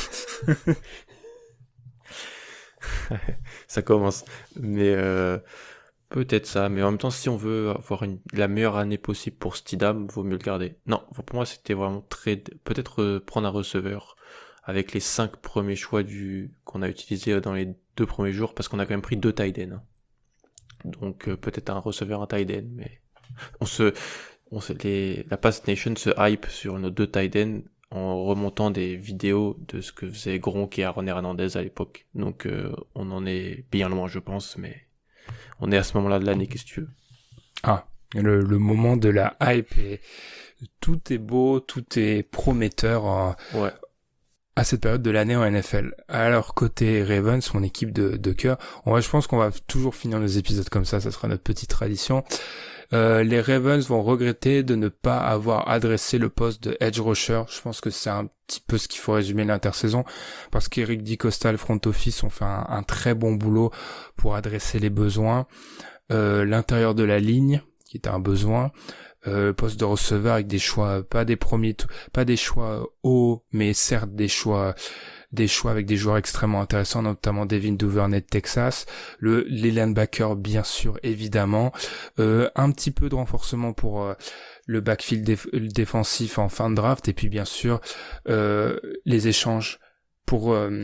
Speaker 2: Ça commence, mais euh, peut-être ça, mais en même temps, si on veut avoir une, la meilleure année possible pour Stidham, vaut mieux le garder. Non, pour moi, c'était vraiment très... Peut-être euh, prendre un receveur avec les cinq premiers choix du qu'on a utilisés dans les deux premiers jours, parce qu'on a quand même pris deux tight ends. Hein. Donc euh, peut-être un receveur, un tight end, mais on se... On se les, la Pats Nation se hype sur nos deux tight ends en remontant des vidéos de ce que faisait Gronk et Aaron Hernandez à l'époque. Donc euh, on en est bien loin, je pense, mais on est à ce moment-là de l'année, qu'est-ce que tu veux.
Speaker 1: Ah, le, le moment de la hype, et tout est beau, tout est prometteur euh,
Speaker 2: ouais.
Speaker 1: à cette période de l'année en N F L. Alors côté Ravens, mon équipe de, de cœur, on va, je pense qu'on va toujours finir nos épisodes comme ça, ça sera notre petite tradition. Euh, les Ravens vont regretter de ne pas avoir adressé le poste de edge rusher. Je pense que c'est un petit peu ce qu'il faut résumer l'intersaison, parce qu'Eric DiCosta, le front office, ont fait un, un très bon boulot pour adresser les besoins. Euh, l'intérieur de la ligne, qui était un besoin, euh, poste de receveur avec des choix, pas des premiers, pas des choix hauts, mais certes des choix des choix avec des joueurs extrêmement intéressants, notamment Devin Duvernay de Texas, le les linebackers bien sûr évidemment, euh, un petit peu de renforcement pour euh, le backfield déf- défensif en fin de draft, et puis bien sûr euh, les échanges pour euh,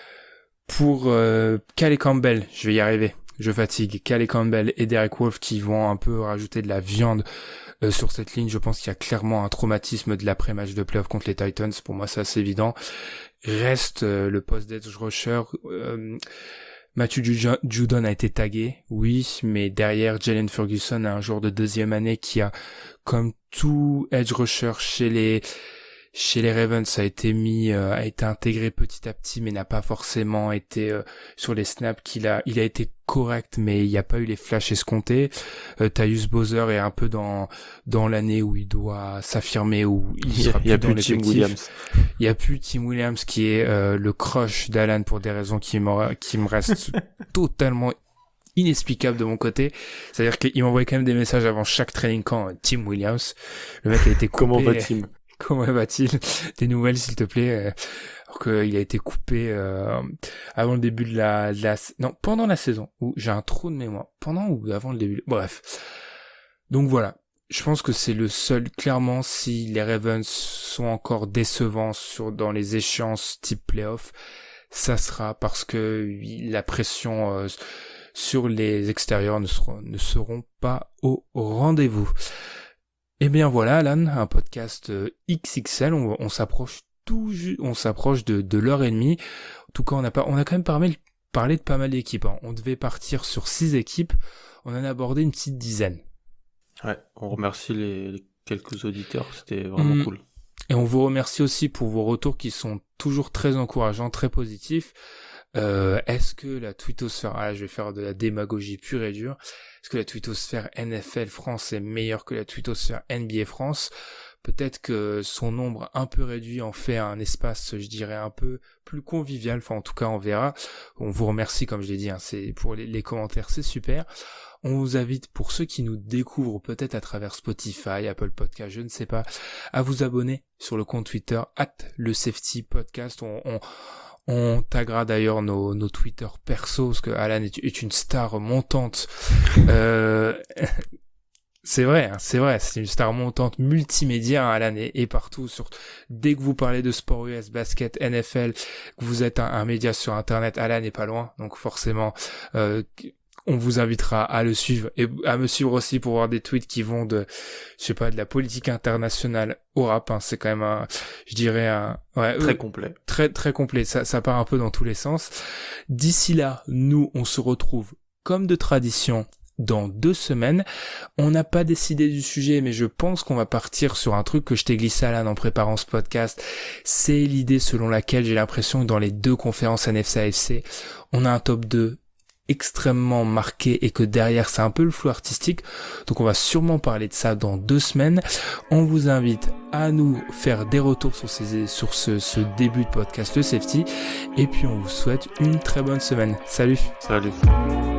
Speaker 1: pour euh, Calais Campbell, je vais y arriver, je fatigue, Calais Campbell et Derek Wolfe qui vont un peu rajouter de la viande Euh, sur cette ligne. Je pense qu'il y a clairement un traumatisme de l'après-match de playoff contre les Titans. Pour moi, c'est assez évident. Reste euh, le poste d'edge rusher. Euh, Matthew Judon a été tagué, oui, mais derrière, Jalen Ferguson a un joueur de deuxième année qui a, comme tout edge rusher chez les chez les Ravens, a été mis, euh, a été intégré petit à petit, mais n'a pas forcément été euh, sur les snaps qu'il a. Il a été correct, mais il n'y a pas eu les flashs escomptés. Euh, Tyus Bowser est un peu dans dans l'année où il doit s'affirmer, où il sera
Speaker 2: il y a,
Speaker 1: plus
Speaker 2: il y a
Speaker 1: dans
Speaker 2: plus Tim Williams.
Speaker 1: Il y a plus Tim Williams qui est euh, le crush d'Alan pour des raisons qui me qui me restent totalement inexplicable de mon côté. C'est-à-dire qu'il m'envoyait quand même des messages avant chaque training camp. Tim Williams, le mec a été coupé.
Speaker 2: Comment va-t-il?
Speaker 1: Comment va-t-il? Des nouvelles, s'il te plaît. Alors qu'il a été coupé euh, avant le début de la, de la... Non, pendant la saison. Où j'ai un trou de mémoire. Pendant ou avant le début? Bref. Donc voilà. Je pense que c'est le seul, clairement, si les Ravens sont encore décevants sur, dans les échéances type playoff, ça sera parce que la pression euh, sur les extérieurs ne seront, ne seront pas au rendez-vous. Eh bien voilà, Alan, un podcast euh, X X L, on, on s'approche tout, ju- on s'approche de, de l'heure et demie. En tout cas, on a pas, on a quand même parlé, parlé de pas mal d'équipes. Hein. On devait partir sur six équipes, on en a abordé une petite dizaine.
Speaker 2: Ouais, on remercie les, les quelques auditeurs, c'était vraiment mmh. cool.
Speaker 1: Et on vous remercie aussi pour vos retours qui sont toujours très encourageants, très positifs. Euh, est-ce que la twittosphère, ah, je vais faire de la démagogie pure et dure, est-ce que la twittosphère N F L France est meilleure que la twittosphère N B A France? Peut-être que son nombre un peu réduit en fait un espace, je dirais, un peu plus convivial. Enfin, en tout cas, on verra. On vous remercie, comme je l'ai dit, hein, c'est pour les, les commentaires, c'est super. On vous invite, pour ceux qui nous découvrent peut-être à travers Spotify, Apple Podcast, je ne sais pas, à vous abonner sur le compte Twitter arobase le safety podcast. On, on On taguera d'ailleurs nos, nos Twitter perso, parce que Alan est, est une star montante. euh, C'est vrai, hein, c'est vrai, c'est une star montante multimédia, hein, Alan, et, et partout. Sur, dès que vous parlez de sport U S, basket, N F L, que vous êtes un, un média sur Internet, Alan n'est pas loin. Donc forcément, euh, on vous invitera à le suivre et à me suivre aussi pour voir des tweets qui vont de, je sais pas, de la politique internationale au rap. Hein. C'est quand même un, je dirais un, ouais,
Speaker 2: Très
Speaker 1: euh,
Speaker 2: complet.
Speaker 1: Très très complet. Ça, ça part un peu dans tous les sens. D'ici là, nous, on se retrouve comme de tradition dans deux semaines. On n'a pas décidé du sujet, mais je pense qu'on va partir sur un truc que je t'ai glissé à l'âne en préparant ce podcast. C'est l'idée selon laquelle j'ai l'impression que dans les deux conférences N F C A F C, on a un top deux extrêmement marqué et que derrière c'est un peu le flou artistique. Donc on va sûrement parler de ça dans deux semaines. On vous invite à nous faire des retours sur, ces, sur ce, ce début de podcast Le Safety. Et puis on vous souhaite une très bonne semaine. Salut.
Speaker 2: Salut.